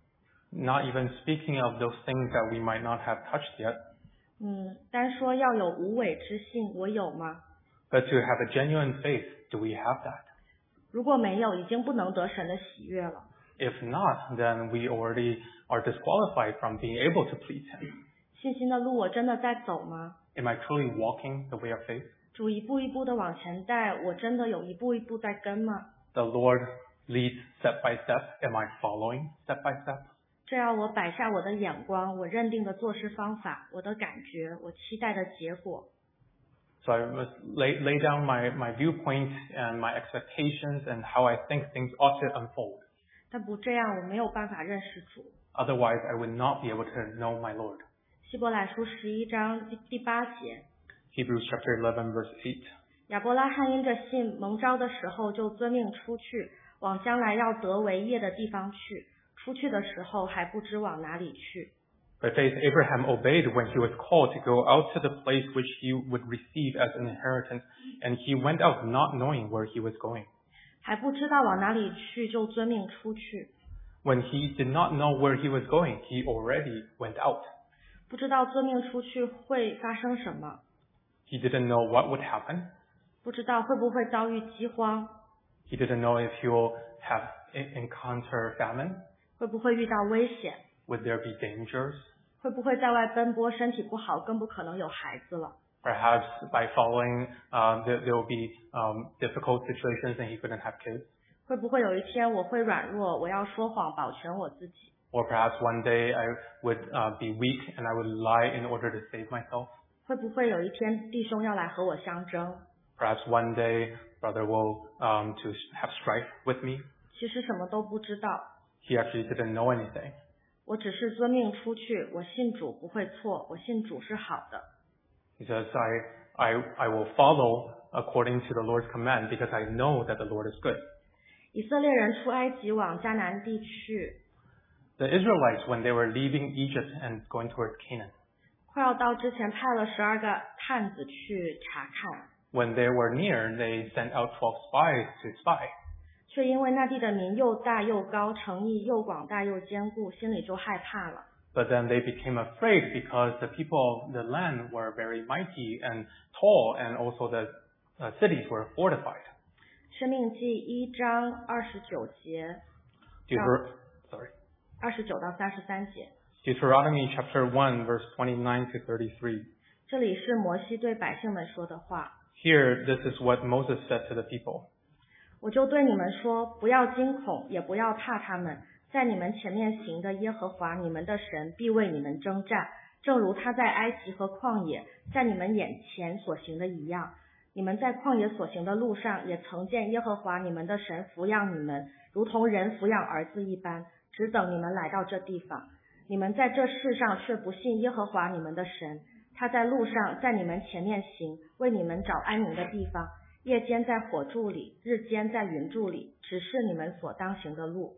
Not even speaking of those things that we might not have touched yet. 嗯，单说要有无伪之信，我有吗？ But to have a genuine faith, do we have that? 如果没有，已经不能得神的喜悦了。 If not, then we already are disqualified from being able to please Him. 信心的路我真的在走吗？ Am I truly walking the way of faith? 主一步一步的往前带，我真的有一步一步在跟吗？ The Lord leads step by step. Am I following step by step? 这要我摆下我的眼光，我认定的做事方法，我的感觉，我期待的结果。 So I must lay, lay down my, my viewpoint and my expectations and how I think things ought to unfold. 但不这样，我没有办法认识主。 Otherwise, I would not be able to know my Lord. 希伯来书十一章第第八节， Hebrews chapter eleven, verse eight. 亚伯拉罕因着信蒙召的时候，就遵命出去，往将来要得为业的地方去。出去的时候还不知往哪里去。 By faith, Abraham obeyed when he was called to go out to the place which he would receive as an inheritance, and he went out not knowing where he was going. 还不知道往哪里去，就遵命出去。 When he did not know where he was going, he already went out. 不知道遵命出去会发生什么， He didn't know what would happen. 不知道会不会遭遇饥荒， He didn't know if he will have encounter famine. 会不会遇到危险， Would there be dangers? 会不会在外奔波，身体不好，更不可能有孩子了。 Perhaps by following, uh, there, there will be um, difficult situations and he couldn't have kids. 会不会有一天我会软弱，我要说谎保全我自己？ Or perhaps one day I would uh, be weak and I would lie in order to save myself. 会不会有一天弟兄要来和我相争？ Perhaps one day brother will um, to have strife with me. 其实什么都不知道， He actually didn't know anything. 我只是遵命出去，我信主不会错，我信主是好的。 He says, I, I, I will follow according to the Lord's command because I know that the Lord is good. 以色列人出埃及往迦南地去， The Israelites, when they were leaving Egypt and going towards Canaan, 快要到之前派了十二个探子去查看， when they were near, they sent out twelve spies to spy. 却因为那地的民又大又高，城邑又广大又坚固，心里就害怕了。 But then they became afraid because the people of the land were very mighty and tall, and also the uh, cities were fortified. 生命记一章二十九节， Deuter- sorry. 二十九到三十三节， Deuteronomy chapter one, verse twenty-nine to thirty-three. 这里是摩西对百姓们说的话。 Here, this is what Moses said to the people. 我就对你们说，不要惊恐，也不要怕他们。在你们前面行的耶和华你们的神必为你们征战，正如他在埃及和旷野在你们眼前所行的一样。你们在旷野所行的路上，也曾见耶和华你们的神抚养你们，如同人抚养儿子一般，只等你们来到这地方。你们在这世上却不信耶和华你们的神，他在路上在你们前面行，为你们找安宁的地方，夜间在火柱里，日间在云柱里，指示你们所当行的路。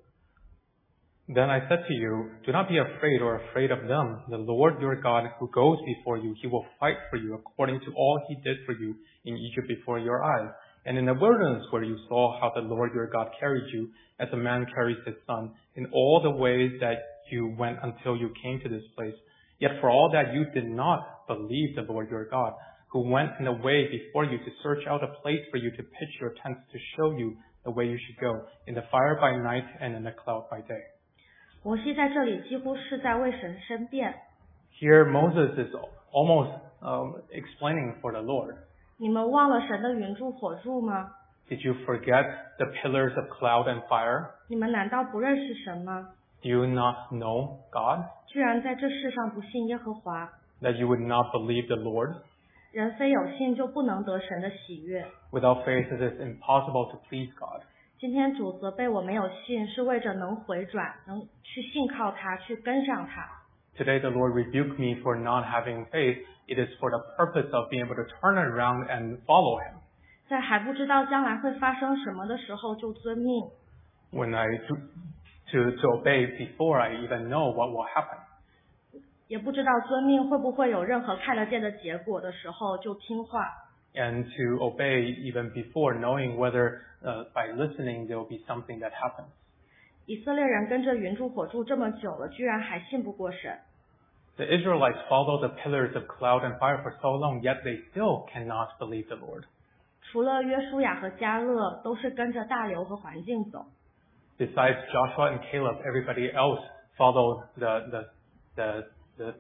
Then I said to you, do not be afraid or afraid of them. The Lord your God who goes before you, he will fight for you according to all he did for you in Egypt before your eyes. And in the wilderness where you saw how the Lord your God carried you, as a man carries his son, in all the ways that you went until you came to this place. Yet for all that you did not believe the Lord your God, who went in the way before you to search out a place for you to pitch your tents, to show you the way you should go, in the fire by night and in the cloud by day. 摩西在这里几乎是在为神申辩。 Here Moses is almost um, explaining for the Lord. 你们忘了神的云柱火柱吗？ Did you forget the pillars of cloud and fire? 你们难道不认识神吗？ Do you not know God? 居然在这世上不信耶和华。 That you would not believe the Lord? 人非有信就不能得神的喜悦。 Without faith it is impossible to please God. 今天主责备我没有信，是为着能回转，能去信靠他，去跟上他。 Today the Lord rebuked me for not having faith. It is for the purpose of being able to turn around and follow Him. 在还不知道将来会发生什么的时候就遵命。 When I to, to, to obey before I even know what will happen. 也不知道遵命会不会有任何看得见的结果的时候就听话。 And to obey even before knowing whether uh, by listening there will be something that happens. 以色列人跟着云柱火柱这么久了，居然还信不过神。 The Israelites followed the pillars of cloud and fire for so long, yet they still cannot believe the Lord. 除了约书亚和迦勒，都是跟着大流和环境走。 Besides Joshua and Caleb, everybody else followed the the the the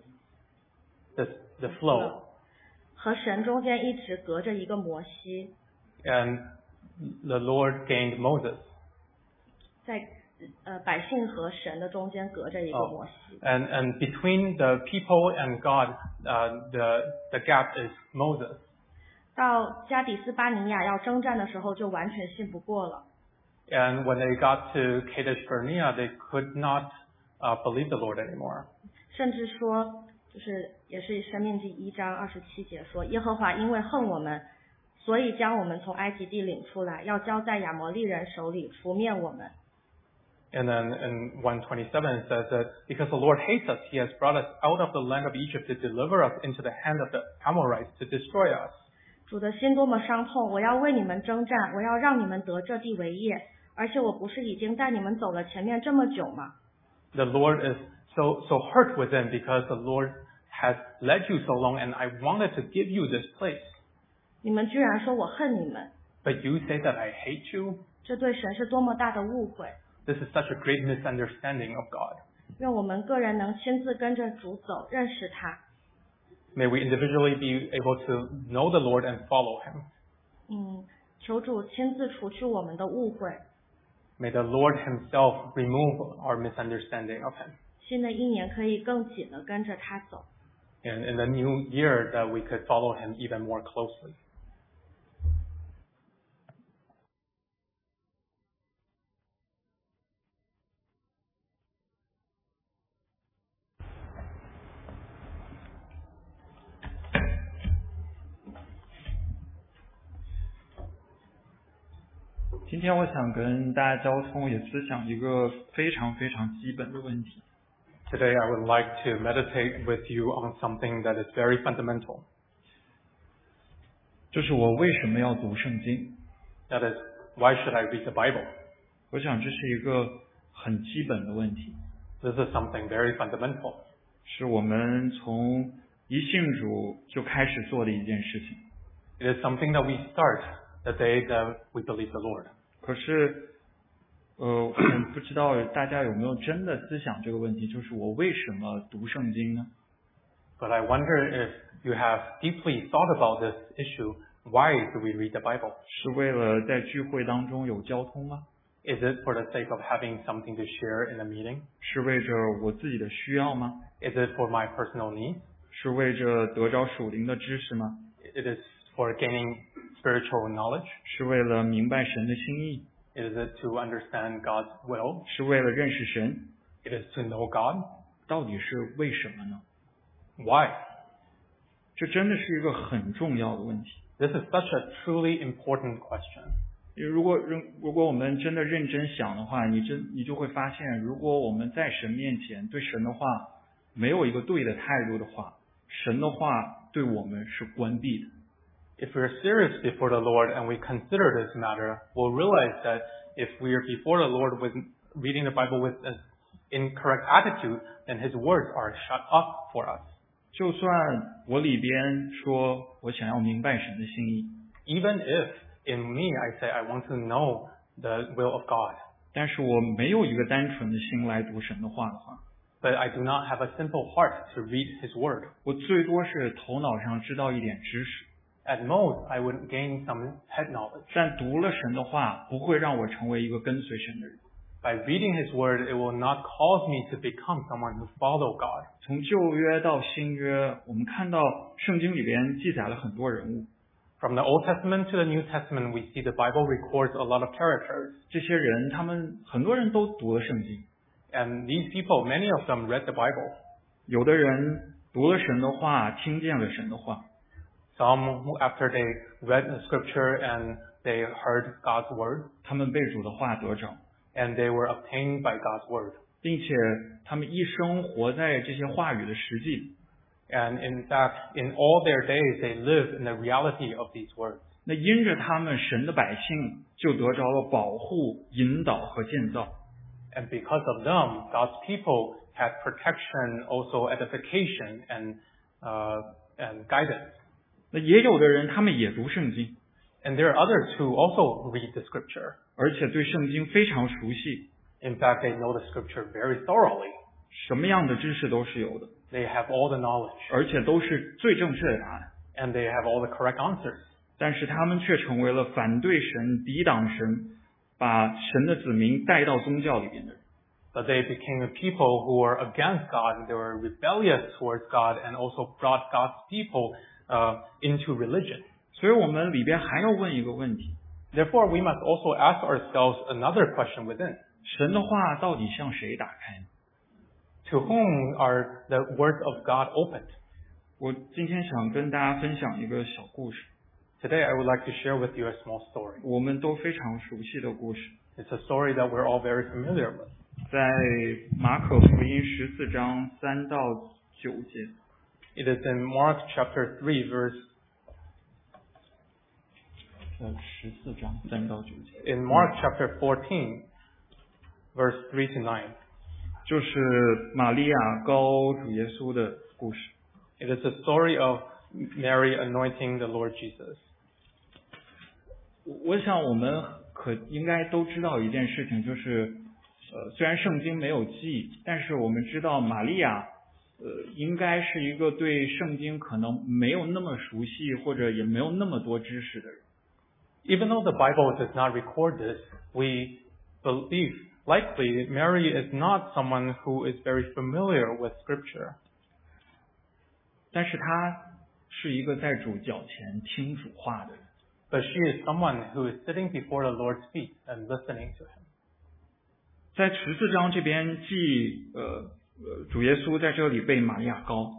the, the flow. 和神中间一直隔着一个摩西， And the Lord gained Moses. 在呃百姓和神的中间隔着一个摩西。 And and between the people and God, uh, the the gap is Moses. 到加底斯巴尼亚要征战的时候，就完全信不过了。 And when they got to Kadesh Barnea, they could not uh, believe the Lord anymore. 甚至说，就是也是《生命记》一章二十七节说，耶和华因为恨我们，所以将我们从埃及地领出来，要交在亚摩利人手里，除灭我们。 And then in one twenty-seven it says that because the Lord hates us, He has brought us out of the land of Egypt to deliver us into the hand of the Amorites to destroy us. 主的心多么伤痛！我要为你们征战，我要让你们得这地为业。而且我不是已经带你们走了前面这么久吗？ The Lord is so so hurt within because the Lord has led you so long, and I wanted to give you this place. 你们居然说我恨你们， But you say that I hate you? 这对神是多么大的误会！ This is such a great misunderstanding of God. 愿我们个人能亲自跟着主走，认识他。 May we individually be able to know the Lord and follow Him. 嗯，求主亲自除去我们的误会。 May the Lord Himself remove our misunderstanding of Him. 新的一年可以更紧的跟着他走。 And in the new year that we could follow Him even more closely. 今天我想跟大家交通，也思想一个非常非常基本的问题。 Today I would like to meditate with you on something that is very fundamental. 就是我为什么要读圣经？ That is, why should I read the Bible? 我想这是一个很基本的问题， This is something very fundamental. 是我们从一信主就开始做的一件事情。 It is something that we start the day that we believe the Lord. 可是，呃，我不知道大家有没有真的思想这个问题，就是我为什么读圣经呢？ But I wonder if you have deeply thought about this issue. Why do we read the Bible? 是为了在聚会当中有交通吗？ Is it for the sake of having something to share in a meeting? 是为着我自己的需要吗？ Is it for my personal needs? 是为着得着属灵的知识吗？ It is for gaining spiritual knowledge? 是为了明白神的心意？ Is it to understand God's will? 是为了认识神？ It is to know God? 到底是为什么呢？ Why? 这真的是一个很重要的问题。 This is such a truly important question. 因为如果认如果我们真的认真想的话，你真你就会发现，如果我们在神面前对神的话没有一个对的态度的话，神的话对我们是关闭的。 If we're serious before the Lord and we consider this matter, we'll realize that if we're before the Lord with reading the Bible with an incorrect attitude, then His words are shut up for us. 就算我里边说我想要明白神的心意， even if in me I say I want to know the will of God, 但是我没有一个单纯的心来读神的话的话， but I do not have a simple heart to read His word. 我最多是头脑上知道一点知识， At most, I would gain some head knowledge. 但读了神的话不会让我成为一个跟随神的人。 By reading His word, it will not cause me to become someone who follow God. 从旧约到新约，我们看到圣经里边记载了很多人物， From the Old Testament to the New Testament, we see the Bible records a lot of characters. 这些人他们很多人都读了圣经， And these people, many of them read the Bible. 有的人读了神的话，听见了神的话， Some, who, after they read the scripture and they heard God's word, 他们被主的话得着， and they were obtained by God's word. 并且他们一生活在这些话语的实际里。 And in fact, in all their days, they live in the reality of these words. 那因着他们，神的百姓就得着了保护、引导和建造。 And because of them, God's people had protection, also edification, and uh, and guidance. 那也有的人他们也读圣经， And there are others who also read the scripture. 而且对圣经非常熟悉， In fact, they know the scripture very thoroughly. 什么样的知识都是有的， They have all the knowledge, 而且都是最正确的答案。 and they have all the correct answers. 但是他们却成为了反对神、抵挡神，把神的子民带到宗教里边的人。 But they became a people who were against God, and they were rebellious towards God, and also brought God's people uh, into religion. 所以我们里边还要问一个问题： Therefore, we must also ask ourselves another question within. 神的话到底向谁打开呢？ To whom are the words of God opened? 我今天想跟大家分享一个小故事， Today, I would like to share with you a small story. 我们都非常熟悉的故事， It's a story that we're all very familiar with. 在马可福音十四章三到九节。 It is in Mark chapter three, verse 呃，十四章三到九节， in Mark chapter fourteen, verse three to nine. 就是玛利亚膏主耶稣的故事。 It is the story of Mary anointing the Lord Jesus. 我我想我们可应该都知道一件事情，就是呃，虽然圣经没有记，但是我们知道玛利亚呃，应该是一个对圣经可能没有那么熟悉，或者也没有那么多知识的人。 Even though the Bible does not record this, we believe likely Mary is not someone who is very familiar with Scripture. 但是她是一个在主脚前听主话的人。 But she is someone who is sitting before the Lord's feet and listening to Him. 在十四章这边记呃呃主耶稣在这里被玛利亚膏，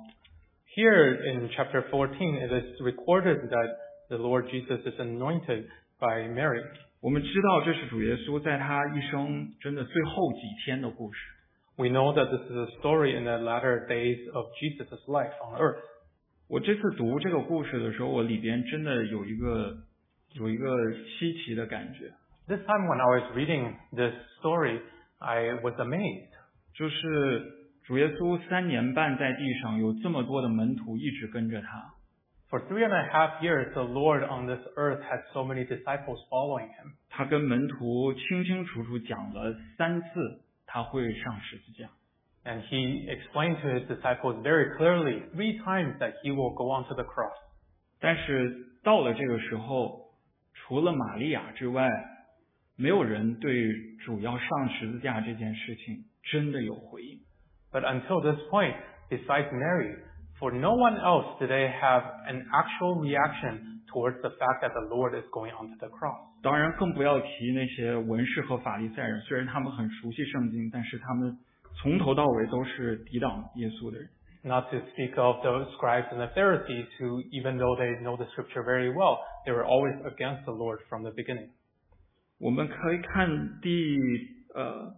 Here in chapter fourteen, it is recorded that the Lord Jesus is anointed by Mary. 我们知道这是主耶稣在他一生真的最后几天的故事。 We know that this is a story in the latter days of Jesus' life on earth. 我这次读这个故事的时候，我里边真的有一个有一个稀奇的感觉， This time when I was reading this story, I was amazed. 就是主耶稣三年半在地上，有这么多的门徒一直跟着他。 For three and a half years, the Lord on this earth had so many disciples following Him. 他跟门徒清清楚楚讲了三次他会上十字架。 And He explained to His disciples very clearly three times that He will go onto the cross. 但是到了这个时候，除了玛利亚之外，没有人对主要上十字架这件事情真的有回应。 But until this point, besides Mary, for no one else did they have an actual reaction towards the fact that the Lord is going onto the cross. 当然更不要提那些文士和法利赛人，虽然他们很熟悉圣经，但是他们从头到尾都是抵挡耶稣的人。 Not to speak of the scribes and the Pharisees who, even though they know the scripture very well, they were always against the Lord from the beginning. 我们可以看第呃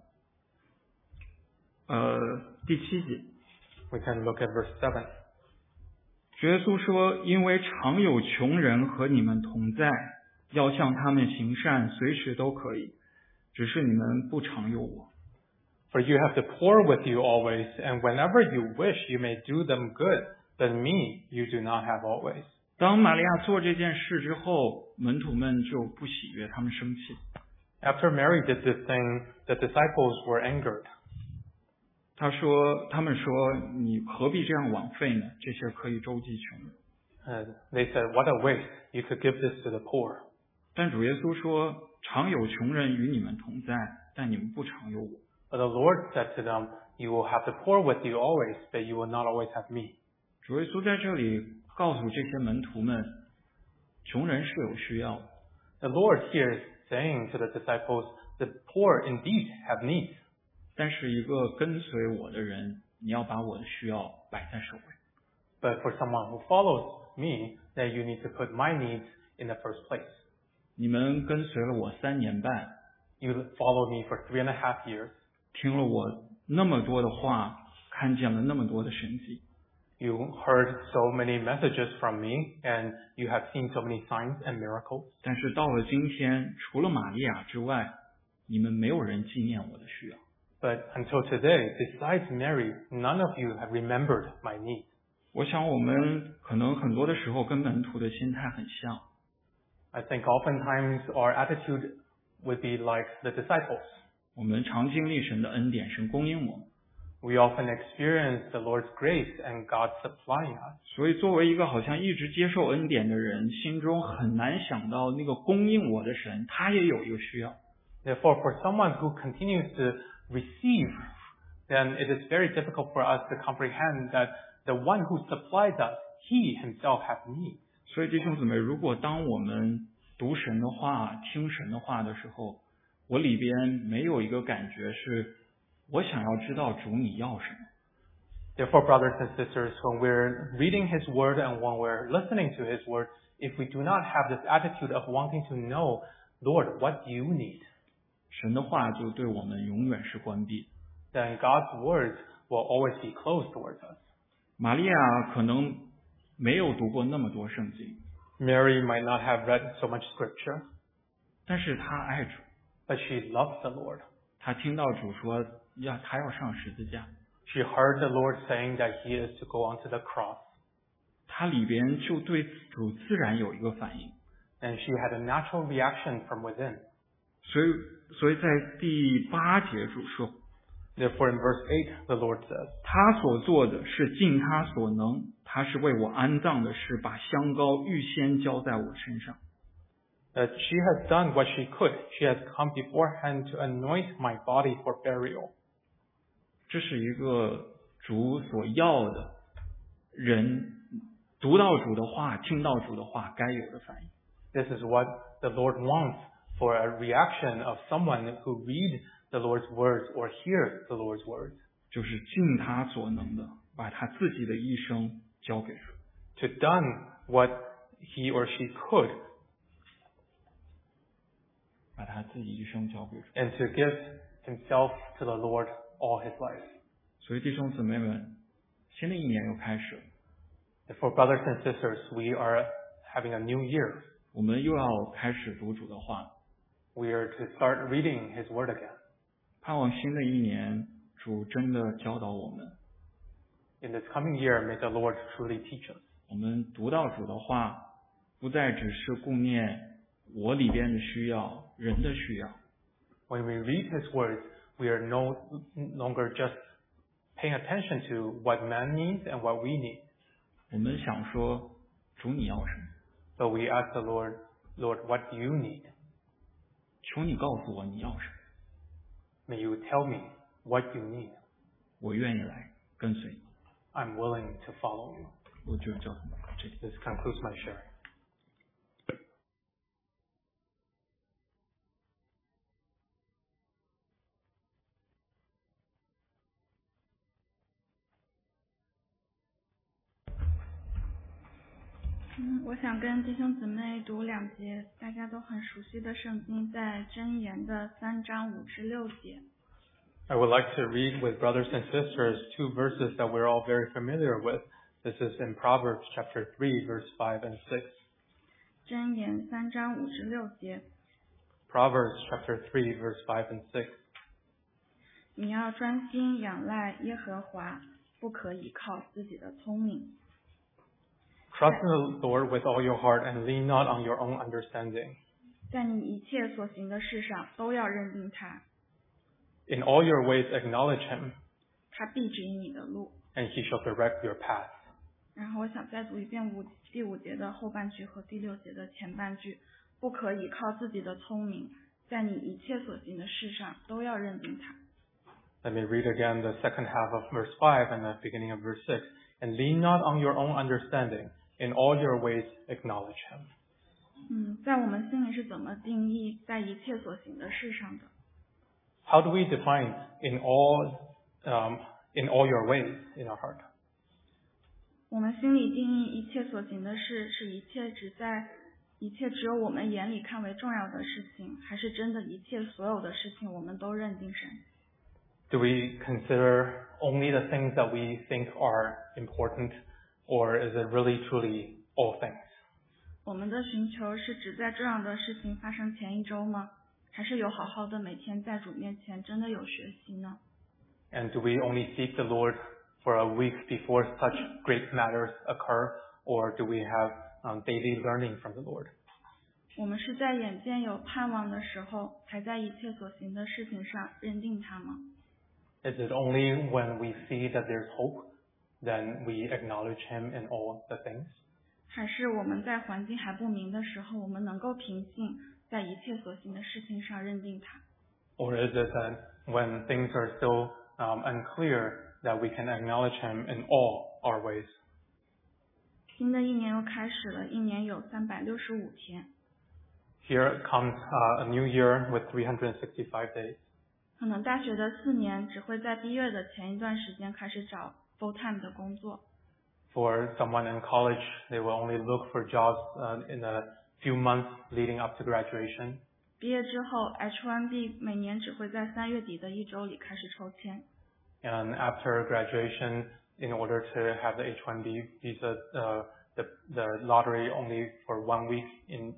呃第七节， We can look at verse seven. 主耶稣说：“因为常有穷人和你们同在，要向他们行善，随时都可以，只是你们不常有我。” For you have the poor with you always, and whenever you wish, you may do them good. but me you do not have always. 当玛利亚做这件事之后，门徒们就不喜悦，他们生气。 After Mary did this thing, the disciples were angered. 他说，他们说，你何必这样枉费呢？这些可以周济穷人。 Uh, they said, what a waste. You could give this to the poor. 但主耶稣说，常有穷人与你们同在，但你们不常有我。 But the Lord said to them, you will have the poor with you always, but you will not always have me. 主耶稣在这里告诉这些门徒们，穷人是有需要的。 The Lord here is saying to the disciples, the poor indeed have needs. 但是一个跟随我的人，你要把我的需要摆在首位。 But for someone who follows me, then you need to put my needs in the first place. 你们跟随了我三年半， You followed me for three and a half years. 听了我那么多的话，看见了那么多的神迹。 You heard so many messages from me, and you have seen so many signs and miracles. 但是到了今天，除了玛利亚之外，你们没有人纪念我的需要。 But until today, besides Mary, none of you have remembered my needs. 我想我们可能很多的时候跟门徒的心态很像。 I think oftentimes our attitude would be like the disciples. 我们常经历神的恩典，神供应我们。 We often experience the Lord's grace and God supplying us. 所以作为一个好像一直接受恩典的人，心中很难想到那个供应我的神，他也有一个需要。 Therefore, for someone who continues to receive, then it is very difficult for us to comprehend that the one who supplies us, he himself has needs. 所以弟兄姊妹，如果当我们读神的话、听神的话的时候，我里边没有一个感觉是我想要知道主你要什么。 Therefore, brothers and sisters, when we're reading His Word and when we're listening to His Word, if we do not have this attitude of wanting to know, Lord, what do you need? 神的话就对我们永远是关闭。 Then God's words will always be closed towards us. 玛利亚可能没有读过那么多圣经， Mary might not have read so much scripture, 但是她爱主， but she loves the Lord. 她听到主说要她要上十字架， She heard the Lord saying that He is to go onto the cross, 她里边就对主自然有一个反应。 and she had a natural reaction from within. 所以，所以在第八节主说， Therefore, in verse eight, the Lord says, 他所做的是尽他所能，他是为我安葬的事，把香膏预先浇在我身上。 that she has done what she could. She has come beforehand to anoint my body for burial. 这是一个主所要的人读到主的话，听到主的话该有的反应。 This is what the Lord wants for a reaction of someone who reads the Lord's words or hears the Lord's words. 就是尽他所能的，把他自己的一生交给主。 To done what he or she could, 把他自己一生交给主。 and to give himself to the Lord all his life. 所以弟兄姊妹们，新的一年又开始了， Therefore, brothers and sisters, we are having a new year. 我们又要开始读主的话， We are to start reading his word again. 盼望新的一年主真的教导我们， In this coming year, may the Lord truly teach us. 我们读到主的话，不再只是顾念我里边的需要，人的需要， When we read his words, we are no longer just paying attention to what man needs and what we need. 我们想说，主你要什么？ But we ask the Lord, Lord, what do you need? 求你告诉我你要什么， May you tell me what you need. 我愿意来跟随你。 I'm willing to follow you. 我就教他们这里。 This concludes my sharing. 嗯，我想跟弟兄姊妹读两节大家都很熟悉的圣经，在箴言的三章五至六节。 I would like to read with brothers and sisters two verses that we're all very familiar with. This is in Proverbs chapter three, verse five and six. 箴言三章五至六节， Proverbs chapter three, verse five and six. 你要专心仰赖耶和华，不可倚靠自己的聪明。 Trust in the Lord with all your heart and lean not on your own understanding. 在你一切所行的事上都要认定他， In all your ways acknowledge him, 他必指引你的路。 and he shall direct your path. 然后我想再读一遍五第五节的后半句和第六节的前半句，不可以靠自己的聪明，在你一切所行的事上都要认定他。 Let me read again the second half of verse five and the beginning of verse six. And lean not on your own understanding. In all your ways acknowledge him. 嗯，在我们心里是怎么定义在一切所行的事上的？ How do we define in all, um, in all your ways in our heart? 我们心里定义一切所行的事，是一切只在一切只有我们眼里看为重要的事情，还是真的一切所有的事情我们都认定神？ Do we consider only the things that we think are important, or is it really truly all things? 我们的寻求是指在重要的事情发生前一周吗？还是有好好的每天在主面前真的有学习呢？ And do we only seek the Lord for a week before such great matters occur, or do we have um, daily learning from the Lord? 我们是在眼见有盼望的时候，才在一切所行的事情上认定它吗？ Is it only when we see that there's hope, then we acknowledge him in all the things? 还是我们在环境还不明的时候，我们能够平静，在一切所行的事情上认定它？ Or is it that when things are still um, unclear, that we can acknowledge him in all our ways? 新的一年又开始了，一年有三百六十五天。 Here comes uh, a new year with three hundred sixty-five days. 可能大学的四年只会在毕业的前一段时间开始找 full time 的工作。 For someone in college, they will only look for jobs uh, in a few months leading up to graduation. 毕业之后 H one B 每年只会在三月底的一周里开始抽签。 And after graduation, in order to have the H one B visa, uh, the, the lottery only for one week in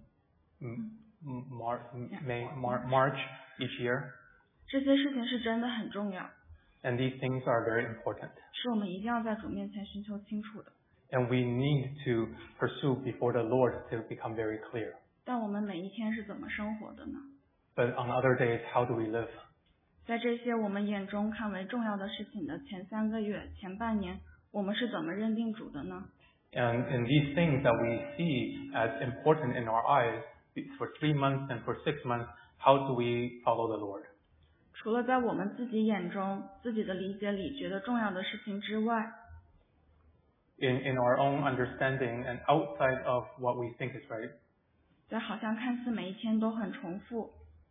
Mar May, Mar March each year. 这些事情是真的很重要， And these things are very important. 是我们一定要在主面前寻求清楚的。 And we need to pursue before the Lord to become very clear. 但我们每一天是怎么生活的呢？ But on other days, how do we live? 在这些我们眼中看为重要的事情的前三个月、前半年，我们是怎么认定主的呢？ And in these things that we see as important in our eyes for three months and for six months, how do we follow the Lord? 除了在我们自己眼中、自己的理解里觉得重要的事情之外， In, in our own understanding and outside of what we think is right, 在好像看似每一天都很重复，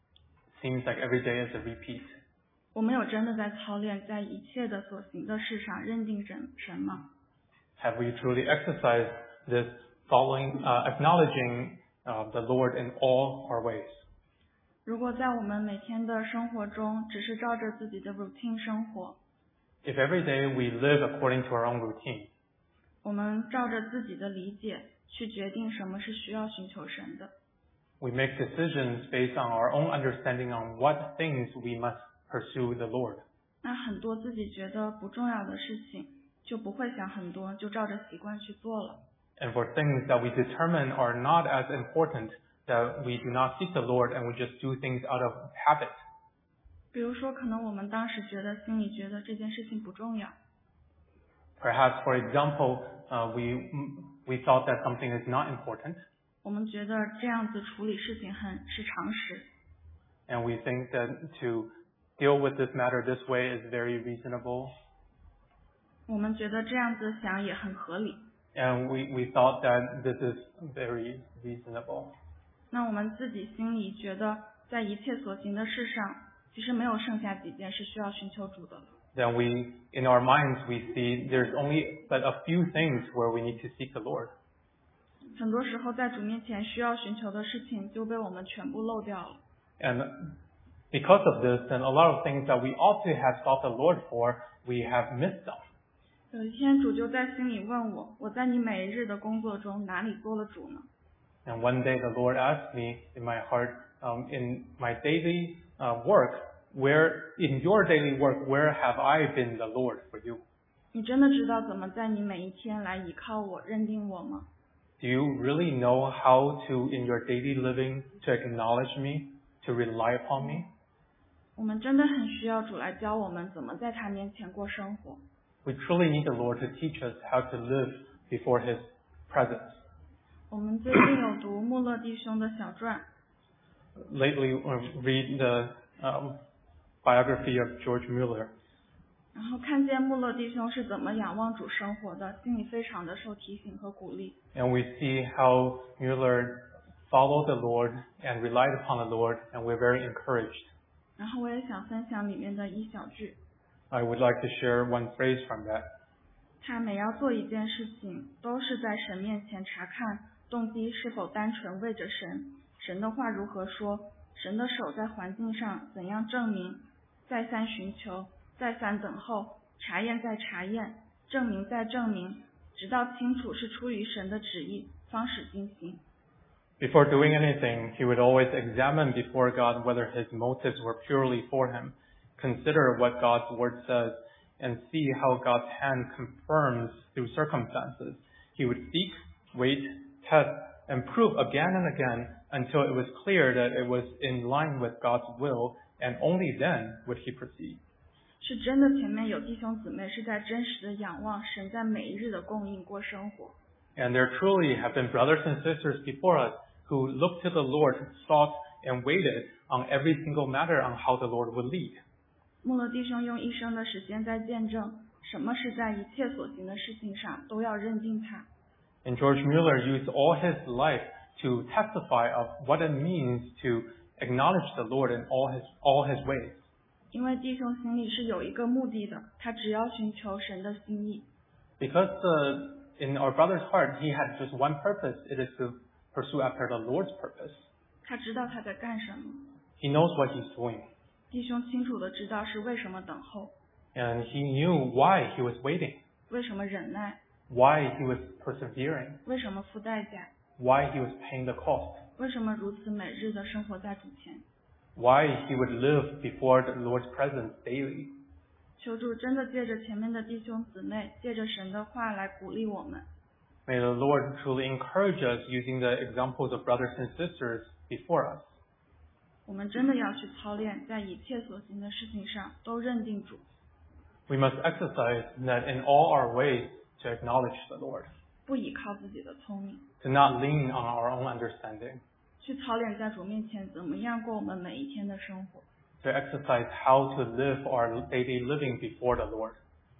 seems like every day is a repeat. 我们有真的在操练在一切的所行的事上认定神神吗？ Have we truly exercised this following, uh, acknowledging uh, the Lord in all our ways? 如果在我们每天的生活中只是照着自己的 routine 生活， If every day we live according to our own routine, 我们照着自己的理解去决定什么是需要寻求神的， we make decisions based on our own understanding on what things we must pursue the Lord. 那很多自己觉得不重要的事情就不会想很多，就照着习惯去做了。 And for things that we determine are not as important, that we do not seek the Lord and we just do things out of habit. 比如说，可能我们当时觉得心里觉得这件事情不重要， Perhaps, for example, uh, we we thought that something is not important, 我们觉得这样子处理事情很是常识， and we think that to deal with this matter this way is very reasonable, 我们觉得这样子想也很合理。 and we, we thought that this is very reasonable. 那我们自己心里觉得，在一切所行的事上，其实没有剩下几件是需要寻求主的了。 Then we, in our minds, we see there's only but a few things where we need to seek the Lord. 很多时候在主面前需要寻求的事情就被我们全部漏掉了。 And because of this, then a lot of things that we ought to have sought the Lord for, we have missed them. 有一天主就在心里问我，我在你每一日的工作中哪里做了主呢？ And one day the Lord asked me in my heart, um, in my daily uh, work, where, in your daily work, where have I been the Lord for you? 你真的知道怎么在你每一天来依靠我、认定我吗？ Do you really know how to, in your daily living, to acknowledge me, to rely upon me? 我们真的很需要主来教我们怎么在他面前过生活。 We truly need the Lord to teach us how to live before His presence. 我们最近有读穆勒弟兄的小传， Lately, we read the um, biography of George Mueller. 然后看见穆勒弟兄是怎么仰望主生活的，心里非常的受提醒和鼓励。 And we see how Mueller followed the Lord and relied upon the Lord, and we're very encouraged. 然后我也想分享里面的一小句， I would like to share one phrase from that. 他每要做一件事情，都是在神面前查看动机是否单纯为着神，神的话如何说，神的手在环境上怎样证明，再三寻求，再三等候，查验再查验，证明再证明，直到清楚是出于神的旨意，方使进行。 Before doing anything, he would always examine before God whether his motives were purely for him, consider what God's word says, and see how God's hand confirms through circumstances. He would seek, wait, test, and prove again and again until it was clear that it was in line with God's will, and only then would he proceed. 是真的，前面有弟兄姊妹是在真实的仰望神在每一日的供应过生活。 And there truly have been brothers and sisters before us who looked to the Lord, sought and waited on every single matter on how the Lord would lead. 穆勒弟兄用一生的时间在见证，什么是在一切所行的事情上都要认定他。 And George Mueller used all his life to testify of what it means to acknowledge the Lord in all his all his ways. 因为弟兄心里是有一个目的的，他只要寻求神的心意。 Because the, in our brother's heart, he had just one purpose, it is to pursue after the Lord's purpose. 他知道他在干什么， He knows what he's doing. 弟兄清楚的知道是为什么等候， And he knew why he was waiting, 为什么忍耐， why he was persevering, 为什么付代价， why he was paying the cost, 为什么如此每日的生活在主前。 why he would live before the Lord's presence daily. 求主真的借着前面的弟兄姊妹，借着神的话来鼓励我们。 May the Lord truly encourage us using the examples of brothers and sisters before us. 我们真的要去操练，在一切所行的事情上都认定主， We must exercise that in all our ways to acknowledge the Lord, 不依靠自己的聪明， to not lean on our own understanding, 去操练在主面前怎么样过我们每一天的生活。 to exercise how to live our daily living before the Lord.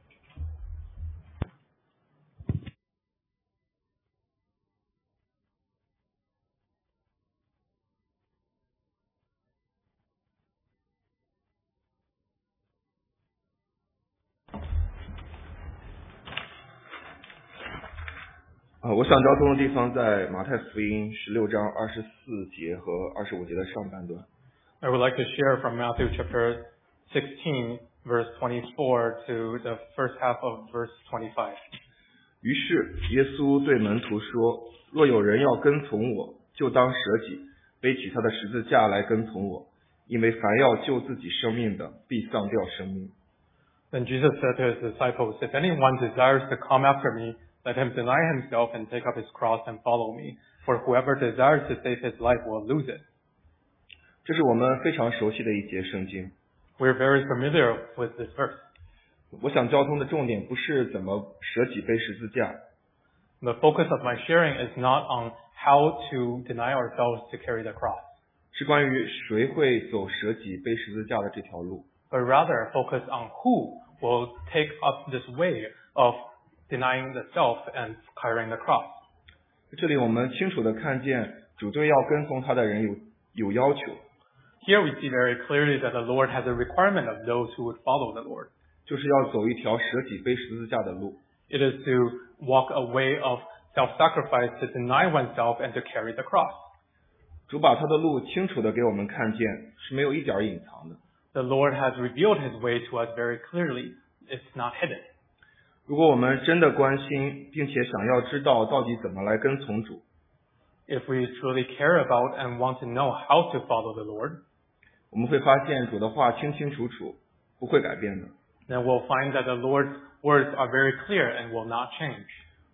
啊，我想交通的地方在马太福音十六章二十四节和二十五节的上半段。 I would like to share from Matthew chapter sixteen, verse twenty-four to the first half of verse twenty-five. 于是耶稣对门徒说：“若有人要跟从我，就当舍己，背起他的十字架来跟从我。因为凡要救自己生命的，必丧掉生命。” Then Jesus said to his disciples, "If anyone desires to come after me, let him deny himself and take up his cross and follow me. For whoever desires to save his life will lose it." 这是我们非常熟悉的一节圣经。 We're very familiar with this verse. 我想交通的重点不是怎么舍己背十字架， The focus of my sharing is not on how to deny ourselves to carry the cross, 是关于谁会走舍己背十字架的这条路。 but rather focus on who will take up this way of denying the self and carrying the cross. 这里我们清楚的看见主对要跟从他的人有有要求， Here we see very clearly that the Lord has a requirement of those who would follow the Lord. 就是要走一条舍己背十字架的路。 It is to walk a way of self-sacrifice, to deny oneself and to carry the cross. 主把他的路清楚的给我们看见，是没有一点隐藏的。 The Lord has revealed his way to us very clearly. It's not hidden. 如果我们真的关心，并且想要知道到底怎么来跟从主， If we truly care about and want to know how to follow the Lord, 我们会发现主的话清清楚楚，不会改变的。 then we'll find that the Lord's words are very clear and will not change.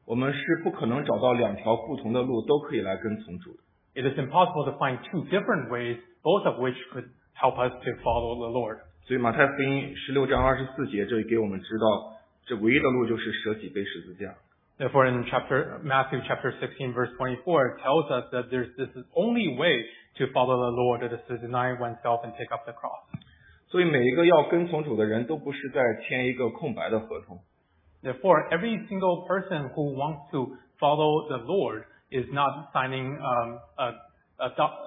我们是不可能找到两条不同的路都可以来跟从主的。 It is impossible to find two different ways, both of which could help us to follow the Lord. 所以马太福音十六章二十四节这里给我们知道，这唯一的路就是舍己背十字架。 Therefore, in chapter Matthew chapter sixteen, verse twenty-four, it tells us that there's this only way to follow the Lord, it is to deny oneself and take up the cross. 所以每一个要跟从主的人都不是在签一个空白的合同。 Therefore, every single person who wants to follow the Lord is not signing um, a, a,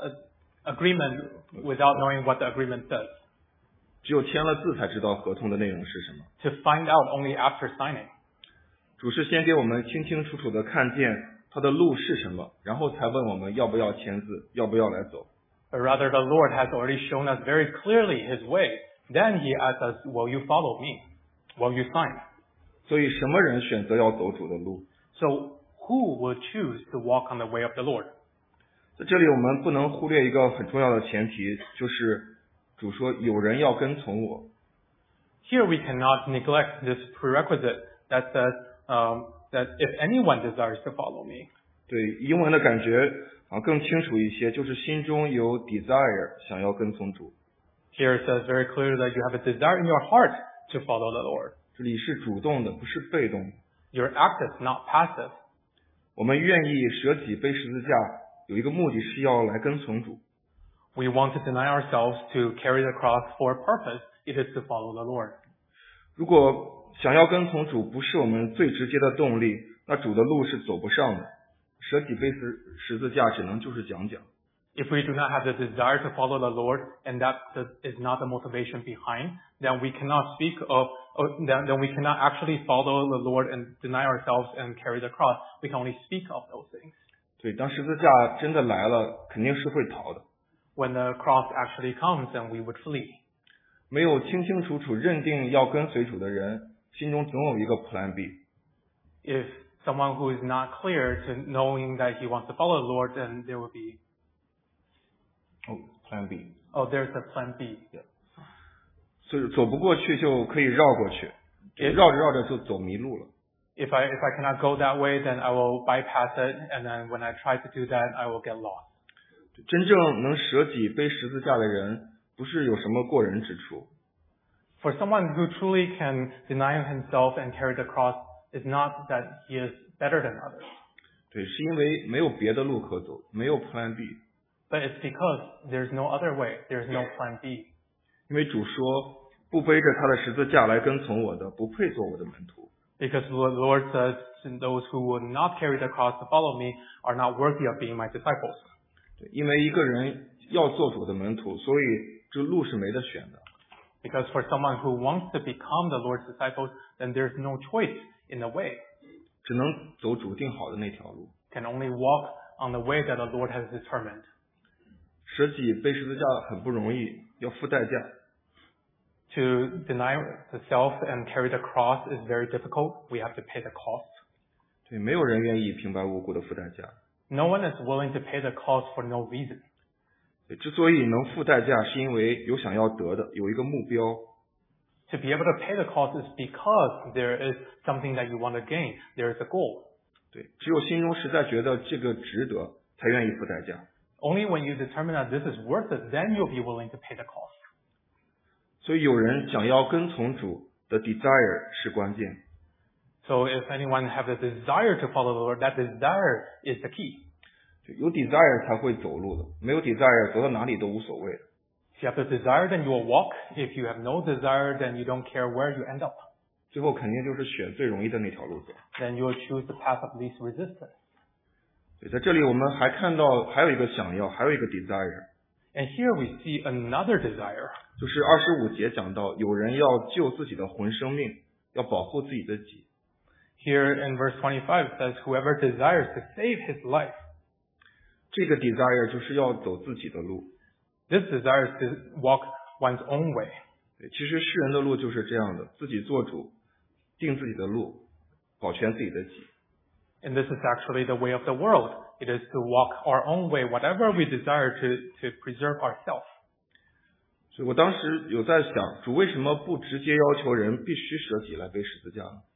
a agreement without knowing what the agreement says. 只有签了字才知道合同的内容是什么。 To find out only after signing. 主是先给我们清清楚楚的看见他的路是什么，然后才问我们要不要签字，要不要来走。 But rather, the Lord has already shown us very clearly His way. Then He asks us, will you follow me? Will you sign? 所以什么人选择要走主的路？ So, who will choose to walk on the way of the Lord? 在这里我们不能忽略一个很重要的前提，就是主说有人要跟从我。 Here we cannot neglect this prerequisite that says um, that if anyone desires to follow me. 对，英文的感觉啊更清楚一些，就是心中有 desire 想要跟从主。 Here it says very clearly that you have a desire in your heart to follow the Lord. 这里是主动的，不是被动的。 You're active, not passive. 我们愿意舍己背十字架，有一个目的是要来跟从主。 We want to deny ourselves to carry the cross for a purpose. It is to follow the Lord. 如果想要跟从主不是我们最直接的动力，那主的路是走不上的。舍己背十十字架只能就是讲讲。 If we do not have the desire to follow the Lord, and that is not the motivation behind, then we cannot speak of, then, then we cannot actually follow the Lord and deny ourselves and carry the cross. We can only speak of those things. 对，当十字架真的来了，肯定是会逃的。 When the cross actually comes, then we would flee. 没有清清楚楚认定要跟随主的人，心中总有一个 Plan B。 If someone who is not clear to knowing that he wants to follow the Lord, then there would be Oh, Plan B. Oh, there's a Plan B. Yeah. 所以走不过去就可以绕过去， If, 绕着绕着就走迷路了。 if I if I cannot go that way, then I will bypass it, and then when I try to do that, I will get lost. 真正能舍己背十字架的人，不是有什么过人之处。 For someone who truly can deny himself and carry the cross, is not that he is better than others. 对，是因为没有别的路可走，没有 Plan B。 But it's because there's no other way. There's no Plan B. 因为主说，不背着他的十字架来跟从我的，不配做我的门徒。 Because the Lord says, those who will not carry the cross to follow me are not worthy of being my disciples. 对，因为一个人要做主的门徒，所以这路是没得选的。 Because for someone who wants to become the Lord's disciples, then there's no choice in the way. 只能走主定好的那条路。 Can only walk on the way that the Lord has determined. 舍己背十字架很不容易，要付代价。 To deny the self and carry the cross is very difficult. We have to pay the cost. 对，没有人愿意平白无故的付代价。 No one is willing to pay the cost for no reason. 对，之所以能付代价，是因为有想要得的，有一个目标。 To be able to pay the cost is because there is something that you want to gain. There is a goal. 对，只有心中实在觉得这个值得，才愿意付代价。 Only when you determine that this is worth it, then you'll be willing to pay the cost. 所以有人想要跟从主的 desire 是关键。 So if anyone have the desire to follow the Lord, that desire is the key. 对，有 desire 才会走路的，没有 desire 走到哪里都无所谓的。 If you have the desire, then you will walk. If you have no desire, then you don't care where you end up. 最后肯定就是选最容易的那条路走。 Then you will choose the path of least resistance. 对，在这里我们还看到还有一个想要，还有一个 desire。 And here we see another desire. 就是二十五节讲到，有人要救自己的魂生命，要保护自己的己。 Here in verse twenty-five it says, whoever desires to save his life. 这个 desire 就是要走自己的路。 This desire is to walk one's own way. 对，其实世人的路就是这样的，自己做主，定自己的路，保全自己的己。 And this is actually the way of the world. It is to walk our own way, whatever we desire to, to preserve ourselves. 所以我当时有在想，主为什么不直接要求人必须舍己来背十字架呢？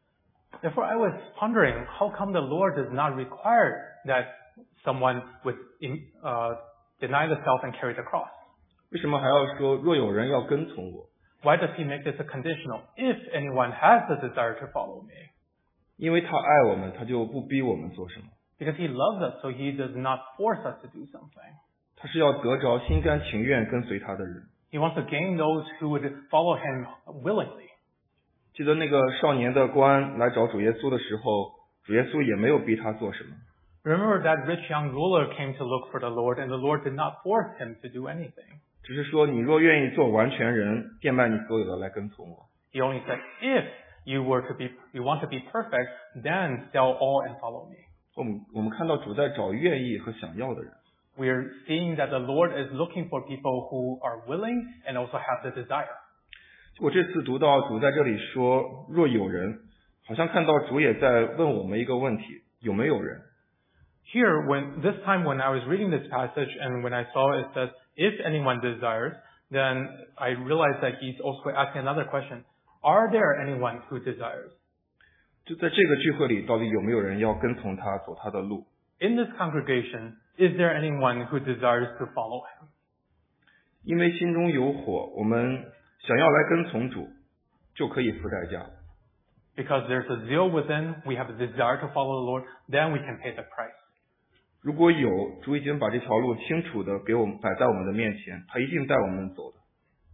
Therefore, I was pondering, how come the Lord does not require that someone would uh, deny the self and carry the cross? 为什么还要说若有人要跟从我？ Why does he make this a conditional? If anyone has the desire to follow me. 因为他爱我们，他就不逼我们做什么。 Because he loves us, so he does not force us to do something. 他是要得着心甘情愿跟随他的人。 He wants to gain those who would follow him willingly. 记得那个少年的官来找主耶稣的时候，主耶稣也没有逼他做什么。 Remember that rich young ruler came to look for the Lord, and the Lord did not force him to do anything. 只是说你若愿意做完全人，变卖你所有的来跟从我。 He only said, if you were to be, you want to be perfect, then sell all and follow me. 我们我们看到主在找愿意和想要的人。 We're seeing that the Lord is looking for people who are willing and also have the desire. 我这次读到主在这里说若有人，好像看到主也在问我们一个问题，有没有人？ Here, when this time when I was reading this passage and when I saw it says, if anyone desires, then I realized that he's also asking another question. Are there anyone who desires? 就在这个聚会里，到底有没有人要跟从他走他的路？ In this congregation, is there anyone who desires to follow him? 因为心中有火，我们想要来跟从主，就可以付代价。 Because there's a zeal within, we have a desire to follow the Lord, then we can pay the price. 如果有，主已经把这条路清楚的给我们摆在我们的面前，他一定带我们走的。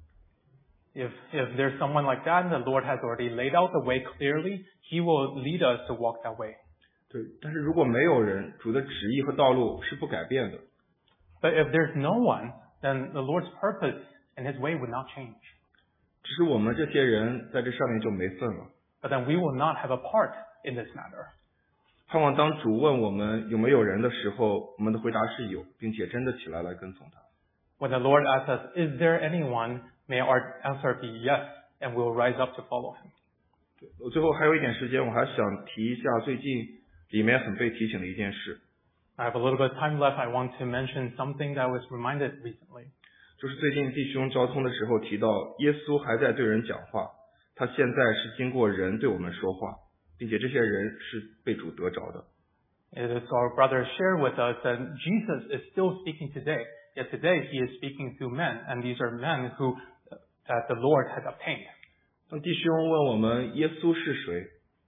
If, if there's someone like that, and the Lord has already laid out the way clearly, He will lead us to walk that way. 对，但是如果没有人，主的旨意和道路是不改变的。 But if there's no one, then the Lord's purpose and His way would not change. 只是我们这些人在这上面就没份了。 But then we will not have a part in this matter. 盼望当主问我们有没有人的时候，我们的回答是有，并且真的起来来跟从他。 When the Lord asks us, is there anyone, may our answer be yes, and we'll rise up to follow Him. 我最后还有一点时间，我还想提一下最近里面很被提醒的一件事， I have a little bit of time left. I want to mention something that I was reminded recently. 就是最近弟兄交通的时候提到，耶稣还在对人讲话，他现在是经过人对我们说话，并且这些人是被主得着的。 It is our brothers share with us that Jesus is still speaking today. Yet today He is speaking to men, and these are men who that the Lord has obtained. 当弟兄问我们耶稣是谁，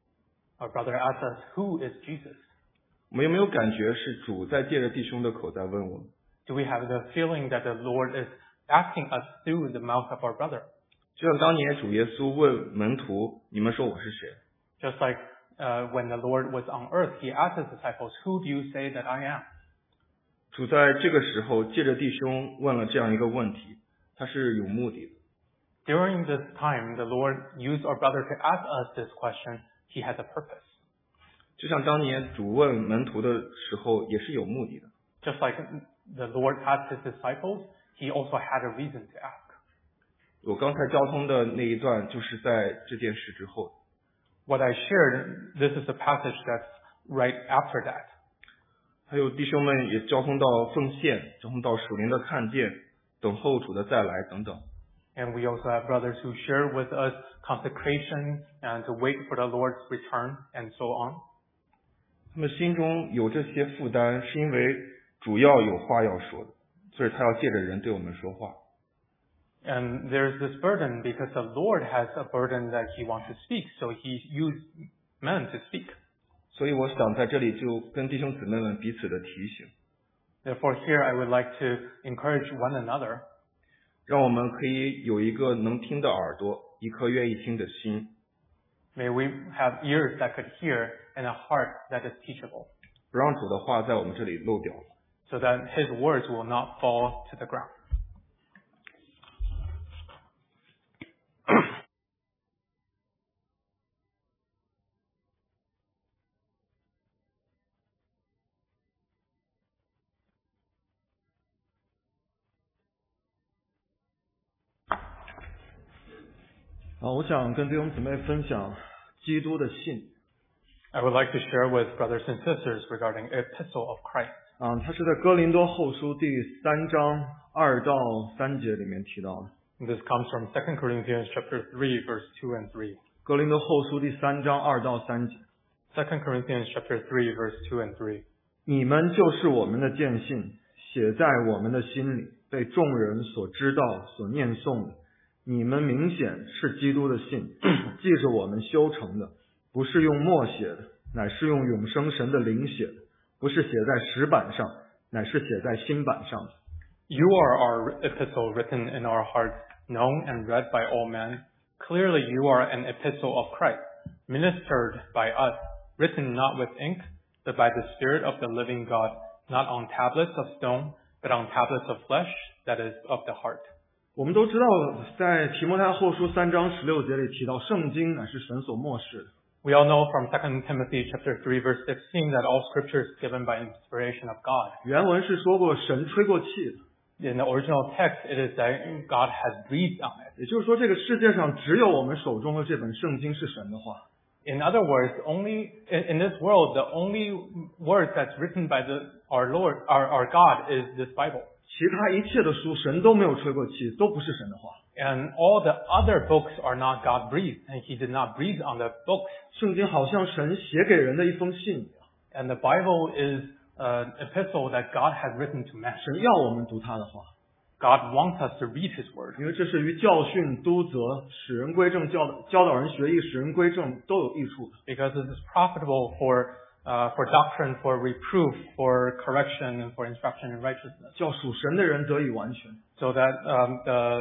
Our brother asks us, who is Jesus? 我们有没有感觉是主在借着弟兄的口在问我们？ Do we have the feeling that the Lord is asking us through the mouth of our brother? 就像当年主耶稣问门徒，你们说我是谁？ Just like uh, when the Lord was on earth, He asked His disciples, who do you say that I am? 主在这个时候借着弟兄问了这样一个问题，他是有目的的。 During this time, the Lord used our brother to ask us this question. He has a purpose. 就像当年主问门徒的时候也是有目的的。 Just like the Lord asked His disciples, He also had a reason to ask. 我刚才交通的那一段就是在这件事之后。 What I shared, this is a passage that's right after that. 还有弟兄们也交通到奉献，交通到属灵的看见，等候主的再来等等。 And we also have brothers who share with us consecration and to wait for the Lord's return and so on. 他们心中有这些负担，是因为主要有话要说的，所以他要借着人对我们说话。 And there's this burden because the Lord has a burden that He wants to speak, so He used men to speak. 所以我想在这里就跟弟兄姊妹们彼此的提醒， Therefore, here I would like to encourage one another. 让我们可以有一个能听的耳朵，一颗愿意听的心， May we have ears that could hear and a heart that is teachable, 不让主的话在我们这里漏掉。 so that His words will not fall to the ground. 啊，我想跟弟兄姊妹分享基督的信。 I would like to share with brothers and sisters regarding Epistle of Christ. 啊，它是在哥林多后书第三章二到三节里面提到的。 This comes from Second Corinthians chapter three, verse two and three. 哥林多后书第三章二到三节。 Second Corinthians chapter three, verse two and three. 你们就是我们的见信，写在我们的心里，被众人所知道、所念诵的。你们明显是基督的信，记着我们修成的，不是用墨写的，乃是用永生神的灵写的，不是写在石板上，乃是写在心板上的。 You are our epistle written in our hearts, known and read by all men. Clearly you are an epistle of Christ, ministered by us, written not with ink, but by the Spirit of the living God, not on tablets of stone, but on tablets of flesh, that is, of the heart. 我们都知道，在提摩太后书三章十六节里提到，圣经乃是神所默示的。 We all know from Second Timothy chapter three, verse sixteen, that all scripture is given by inspiration of God. 原文是说过神吹过气的。 In the original text, it is that God has breathed on it. 也就是说，这个世界上只有我们手中的这本圣经是神的话。 In other words, only in, in this world, the only word that's written by the, our Lord, our, our God, is this Bible. 其他一切的书，神都没有吹过气，都不是神的话。 And all the other books are not God breathed, and He did not breathe on the books. 圣经好像神写给人的一封信一样。 And the Bible is an epistle that God has written to man. 神要我们读他的话。 God wants us to read His word. 因为这是于教训、督责、使人归正、教教导人学艺、使人归正都有益处的。 Because this is profitable for uh, for doctrine, for reproof, for correction, and for instruction in righteousness. 叫属神的人得以完全。 So that um, the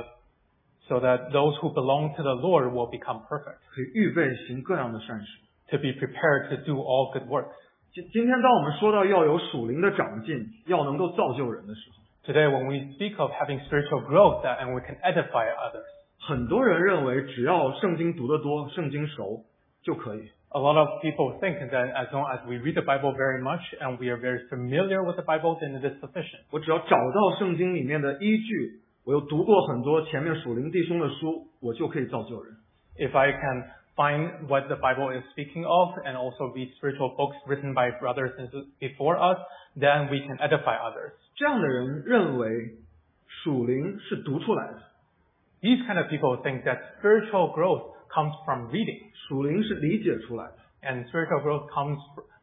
so that those who belong to the Lord will become perfect. 可以预备行各样的善事。 To be prepared to do all good works. 今今天当我们说到要有属灵的长进，要能够造就人的时候。 Today, when we speak of having spiritual growth that, and we can edify others, 很多人认为只要圣经读得多，圣经熟就可以。 A lot of people think that as long as we read the Bible very much and we are very familiar with the Bible, then it is sufficient. 我只要找到圣经里面的依据，我又读过很多前面属灵弟兄的书，我就可以造就人。 If I can find what the Bible is speaking of and also read spiritual books written by brothers before us, then we can edify others. 这样的人认为属灵是读出来的。 These kind of people think that spiritual growth comes from reading. 属灵是理解出来的。 And spiritual growth comes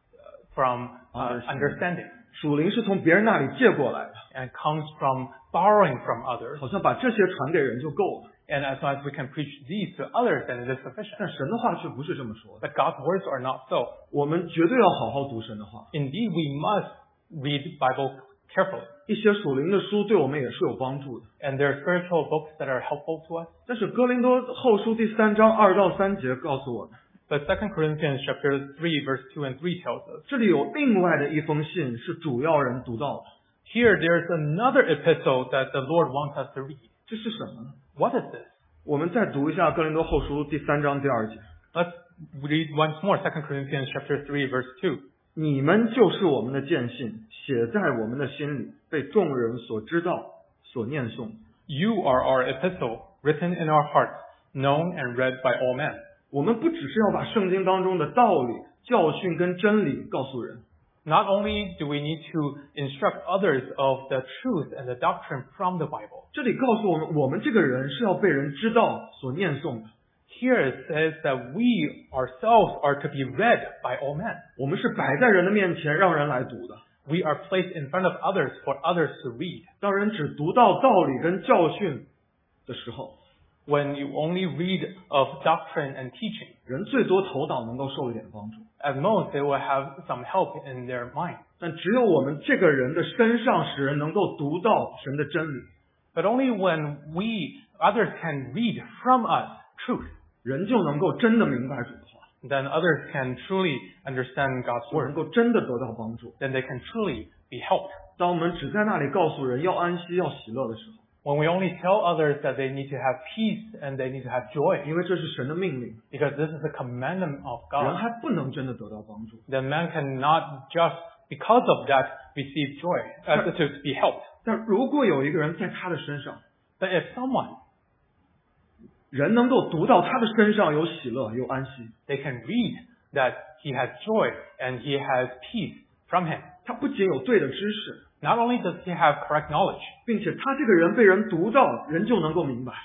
from uh, understanding. 属灵是从别人那里借过来的。 And comes from borrowing from others. 好像把这些传给人就够了。 And as long as we can preach these to others, then it is sufficient. 但神的话却不是这么说的。 But God's words are not so. 我们绝对要好好读神的话。 Indeed, we must read Bible carefully. 一些属灵的书对我们也是有帮助的。 And there are spiritual books that are helpful to us. 但是哥林多后书第三章二到三节告诉我们。 But Second Corinthians chapter three, verse two and three tells us. 这里有另外的一封信是主要人读到的。 Here, there's another epistle that the Lord wants us to read. 这是什么呢？ What is this? 我们再读一下哥林多后书第三章第二节。 Let's read once more Second Corinthians chapter three, verse two. 你们就是我们的见信，写在我们的心里，被众人所知道，所念诵。 You are our epistle, written in our hearts, known and read by all men. 我们不只是要把圣经当中的道理、教训跟真理告诉人。 Not only do we need to instruct others of the truth and the doctrine from the Bible. 这里告诉我们，我们这个人是要被人知道、所念诵的。 Here it says that we ourselves are to be read by all men. 我们是摆在人的面前，让人来读的。 We are placed in front of others for others to read. 当人只读到道理跟教训的时候， When you only read of doctrine and teaching, 人最多头脑能够受一点帮助。 At most, they will have some help in their mind. 但只有我们这个人的身上，使人能够读到神的真理。 But only when we, others can read from us truth, 人就能够真的明白主的话。 Then others can truly understand God's word. 能够真的得到帮助。 Then they can truly be helped. 当我们只在那里告诉人要安息、要喜乐的时候， When we only tell others that they need to have peace and they need to have joy, 因为这是神的命令， because this is the commandment of 人 God, 还不能真的得到帮助。 then man cannot just because of that receive joy, uh, to be helped. 但如果有一个人在他的身上， But if someone, 人能够读到他的身上有喜乐、有安息， they can read that he has joy and he has peace from him. 他不仅有对的知识， Not only does he have correct knowledge, 并且他这个人被人读到，人就能够明白。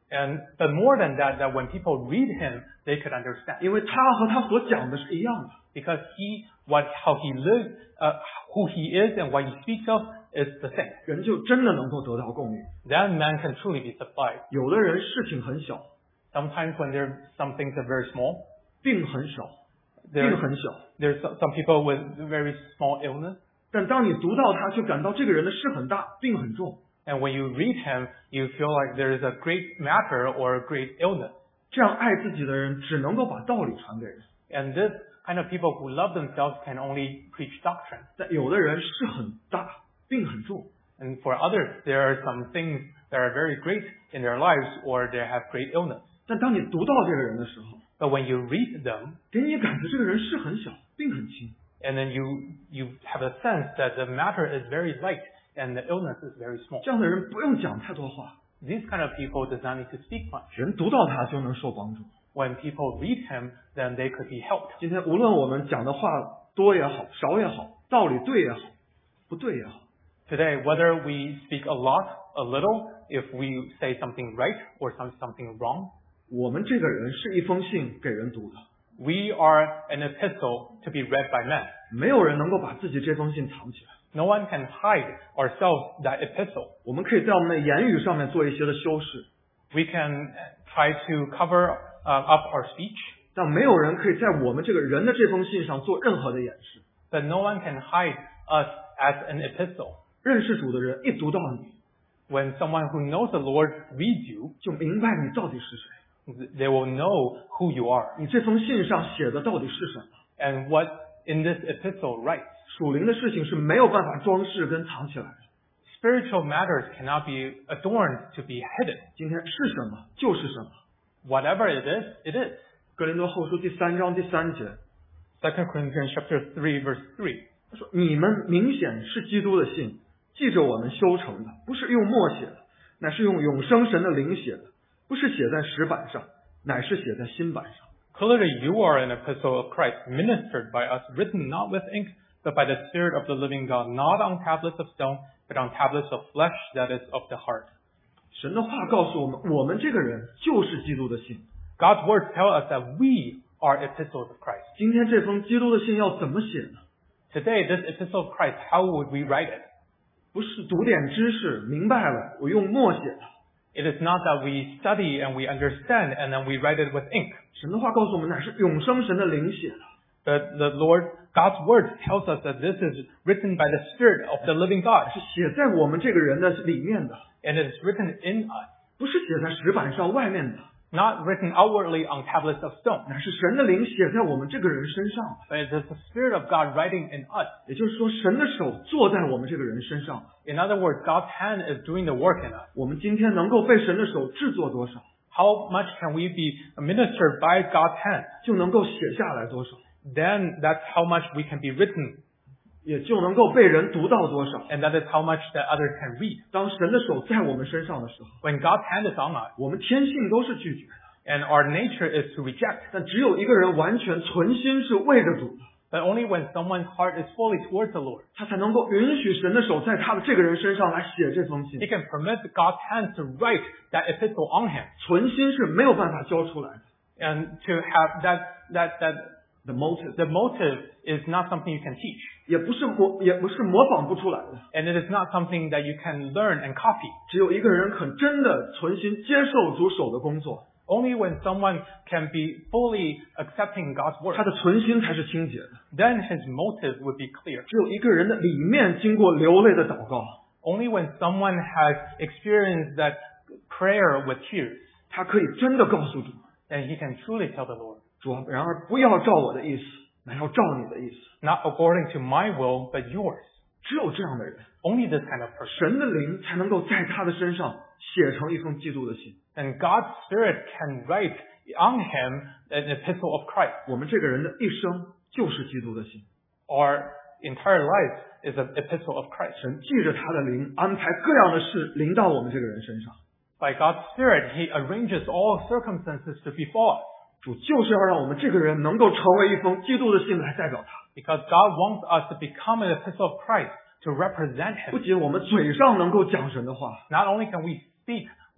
And but more than that, that when people read him, they could understand. 因为他和他所讲的是一样的。 Because he, what, how he lives, uh, who he is and what he speaks of is the same. 人就真的能够得到供应。 Then man can truly be supplied. 有的人事情很小， Sometimes when there some things are very small, 病很少， there 病很小， there's some some people with very small illness. 但当你读到他，却感到这个人的事很大，病很重。 And when you read him, you feel like there is a great matter or a great illness. 这样爱自己的人只能够把道理传给人。 And this kind of people who love themselves can only preach doctrine. 但有的人事很大，病很重。 And for others, there are some things that are very great in their lives or they have great illness. 但当你读到这个人的时候， But when you read them, 给你感觉这个人事很小，病很轻。 and then you, you have a sense that the matter is very light and the illness is very small. 这样的人不用讲太多话， These kind of people does not need to speak much. 人读到他就能受帮助。 When people read him, then they could be helped. 今天无论我们讲的话多也好，少也好，道理对也好，不对也好， Today, whether we speak a lot, a little, if we say something right or some, something wrong, 我们这个人是一封信给人读的， we are an epistle to be read by men. 没有人能够把自己这封信藏起来。 No one can hide ourselves that epistle. 我们可以在我们的言语上面做一些的修饰， We can try to cover uh, up our speech, 但没有人可以在我们这个人的这封信上做任何的掩饰。 but no one can hide us as an epistle. 认识主的人一读到你， When someone who knows the Lord reads you, 就明白你到底是谁， they will know who you are 你这封信上写的到底是什么。 and what in this epistle writes. 属灵的事情是没有办法装饰跟藏起来的。 Spiritual matters cannot be adorned to be hidden. 今天是什么就是什么。 Whatever it is, it is. 哥林多后书第三章第三节， Second Corinthians chapter three, verse three. 他说：“你们明显是基督的信，记着我们修成的，不是用墨写的，乃是用永生神的灵写的，不是写在石板上，乃是写在心板上。” Clearly you are an epistle of Christ, ministered by us, written not with ink, but by the Spirit of the living God, not on tablets of stone, but on tablets of flesh, that is of the heart. 神的话告诉我们，我们这个人就是基督的信。 God's words tell us that we are epistles of Christ. 今天这封基督的信要怎么写呢？ Today, this epistle of Christ, how would we write it? 不是读点知识明白了，我用墨写的。 It is not that we study and we understand and then we write it with ink. 神的话告诉我们，乃是永生神的灵写的。 But the Lord, God's word tells us that this is written by the Spirit of the living God. 是写在我们这个人的里面的， And it is written in us, 不是写在石板上外面的， not written outwardly on tablets of stone. 乃是神的灵写在我们这个人身上的。 But it is the Spirit of God writing in us. 也就是说，神的手坐在我们这个人身上。 In other words, God's hand is doing the work in us. 我们今天能够被神的手制作多少， How much can we be ministered by God's hand? 就能够写下来多少， Then that's how much we can be written. 也就能够被人读到多少。 And that is how much that others can read. 当神的手在我们身上的时候， When God's hand is on us, 我们天性都是拒绝的， and our nature is to reject. 但只有一个人完全存心是为着主的， But only when someone's heart is fully towards the Lord, 他才能够允许神的手在他的这个人身上来写这封信 he。can permit God's hand to write that epistle on him. 存心是没有办法教出来的。 And to have that, that, that, The motive the motive is not something you can teach. 也不是模也不是模仿不出来的， And it is not something that you can learn and copy. 只有一个人肯真的存心接受主手的工作， Only when someone can be fully accepting God's word, 他的存心才是清洁的。 then his motive would be clear. 只有一个人的里面经过流泪的祷告， Only when someone has experienced that prayer with tears, 他可以真的告诉主， then he can truly tell the Lord, 主啊，然而不要照我的意思，乃要照你的意思。 not according to my will, but yours. 只有这样的人， Only this kind of person. 神的灵才能够在他的身上写成一封基督的信。 And God's Spirit can write on him an epistle of Christ. 我们这个人的一生就是基督的信。 Our entire life is an epistle of Christ. 神记着他的灵，安排各样的事临到我们这个人身上。 By God's Spirit, He arranges all circumstances to befall us. 主就是要让我们这个人能够成为一封基督的信来代表他。 Because God wants us to become an epistle of Christ to represent 不 Him. 仅我们嘴上能够讲神的话， Not only can we speak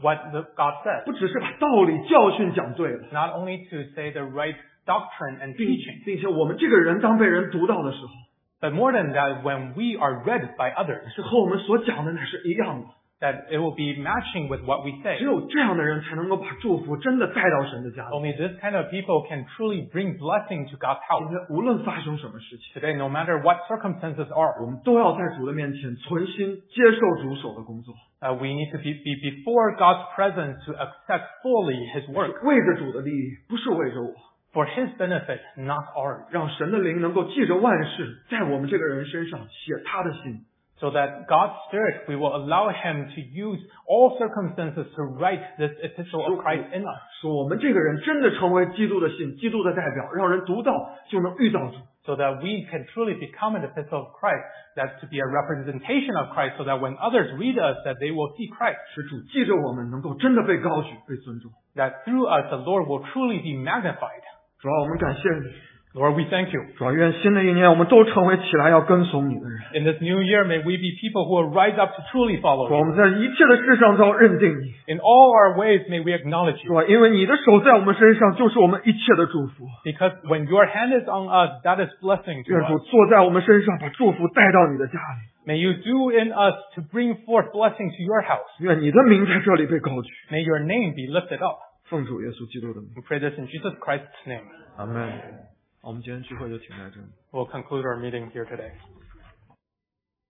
what the, God says. 不只是把道理教训讲对了， Not only to say the right doctrine and 并 teaching, 并且我们这个人当被人读到的时候， but more than that, when we are read by others, 是和我们所讲的乃是一样的。 that it will be matching with what we say. 只有这样的人才能够把祝福真的带到神的家里。 Only this kind of people can truly bring blessing to God's 今 house. 天无论发生什么事情， Today, no matter what circumstances 我 are, 们都要在主的面前存心接受主手的工作， uh, we need to be, be before God's presence to accept fully His work 为着主的利益，不是为着我。 for His benefit, not ours. 让神的灵能够记着万事，在我们这个人身上写他的心。 So that God's Spirit, we will allow Him to use all circumstances to write this epistle of Christ in us. 说我们这个人真的成为基督的信，基督的代表，让人读到就能遇到主。 So that we can truly become an epistle of Christ, that to be a representation of Christ, so that when others read us, that they will see Christ. 使主记着我们能够真的被高举、被尊重。 That through us, the Lord will truly be magnified. 主啊，我们感谢你。 Lord, we thank you. 主啊，愿新的一年我们都成为起来要跟从你的人。 In this new year, may we be people who will rise up to truly follow 主啊，我 you. 们在一切的事上都要认定你。 In all our ways, may we acknowledge 主 you. 啊，因为你的手在我们身上，就是我们一切的祝福。 Because when your hand is on us, that is blessing to 愿主 us. 坐在我们身上，把祝福带到你的家里。 May you do in us to bring forth blessing to your house. 愿你的名在这里被高举。 May your name be lifted up. 奉主耶稣基督的名， We pray this in Jesus Christ's name. 阿门。好，我们今天聚会就停在这里。 We'll conclude our meeting here today.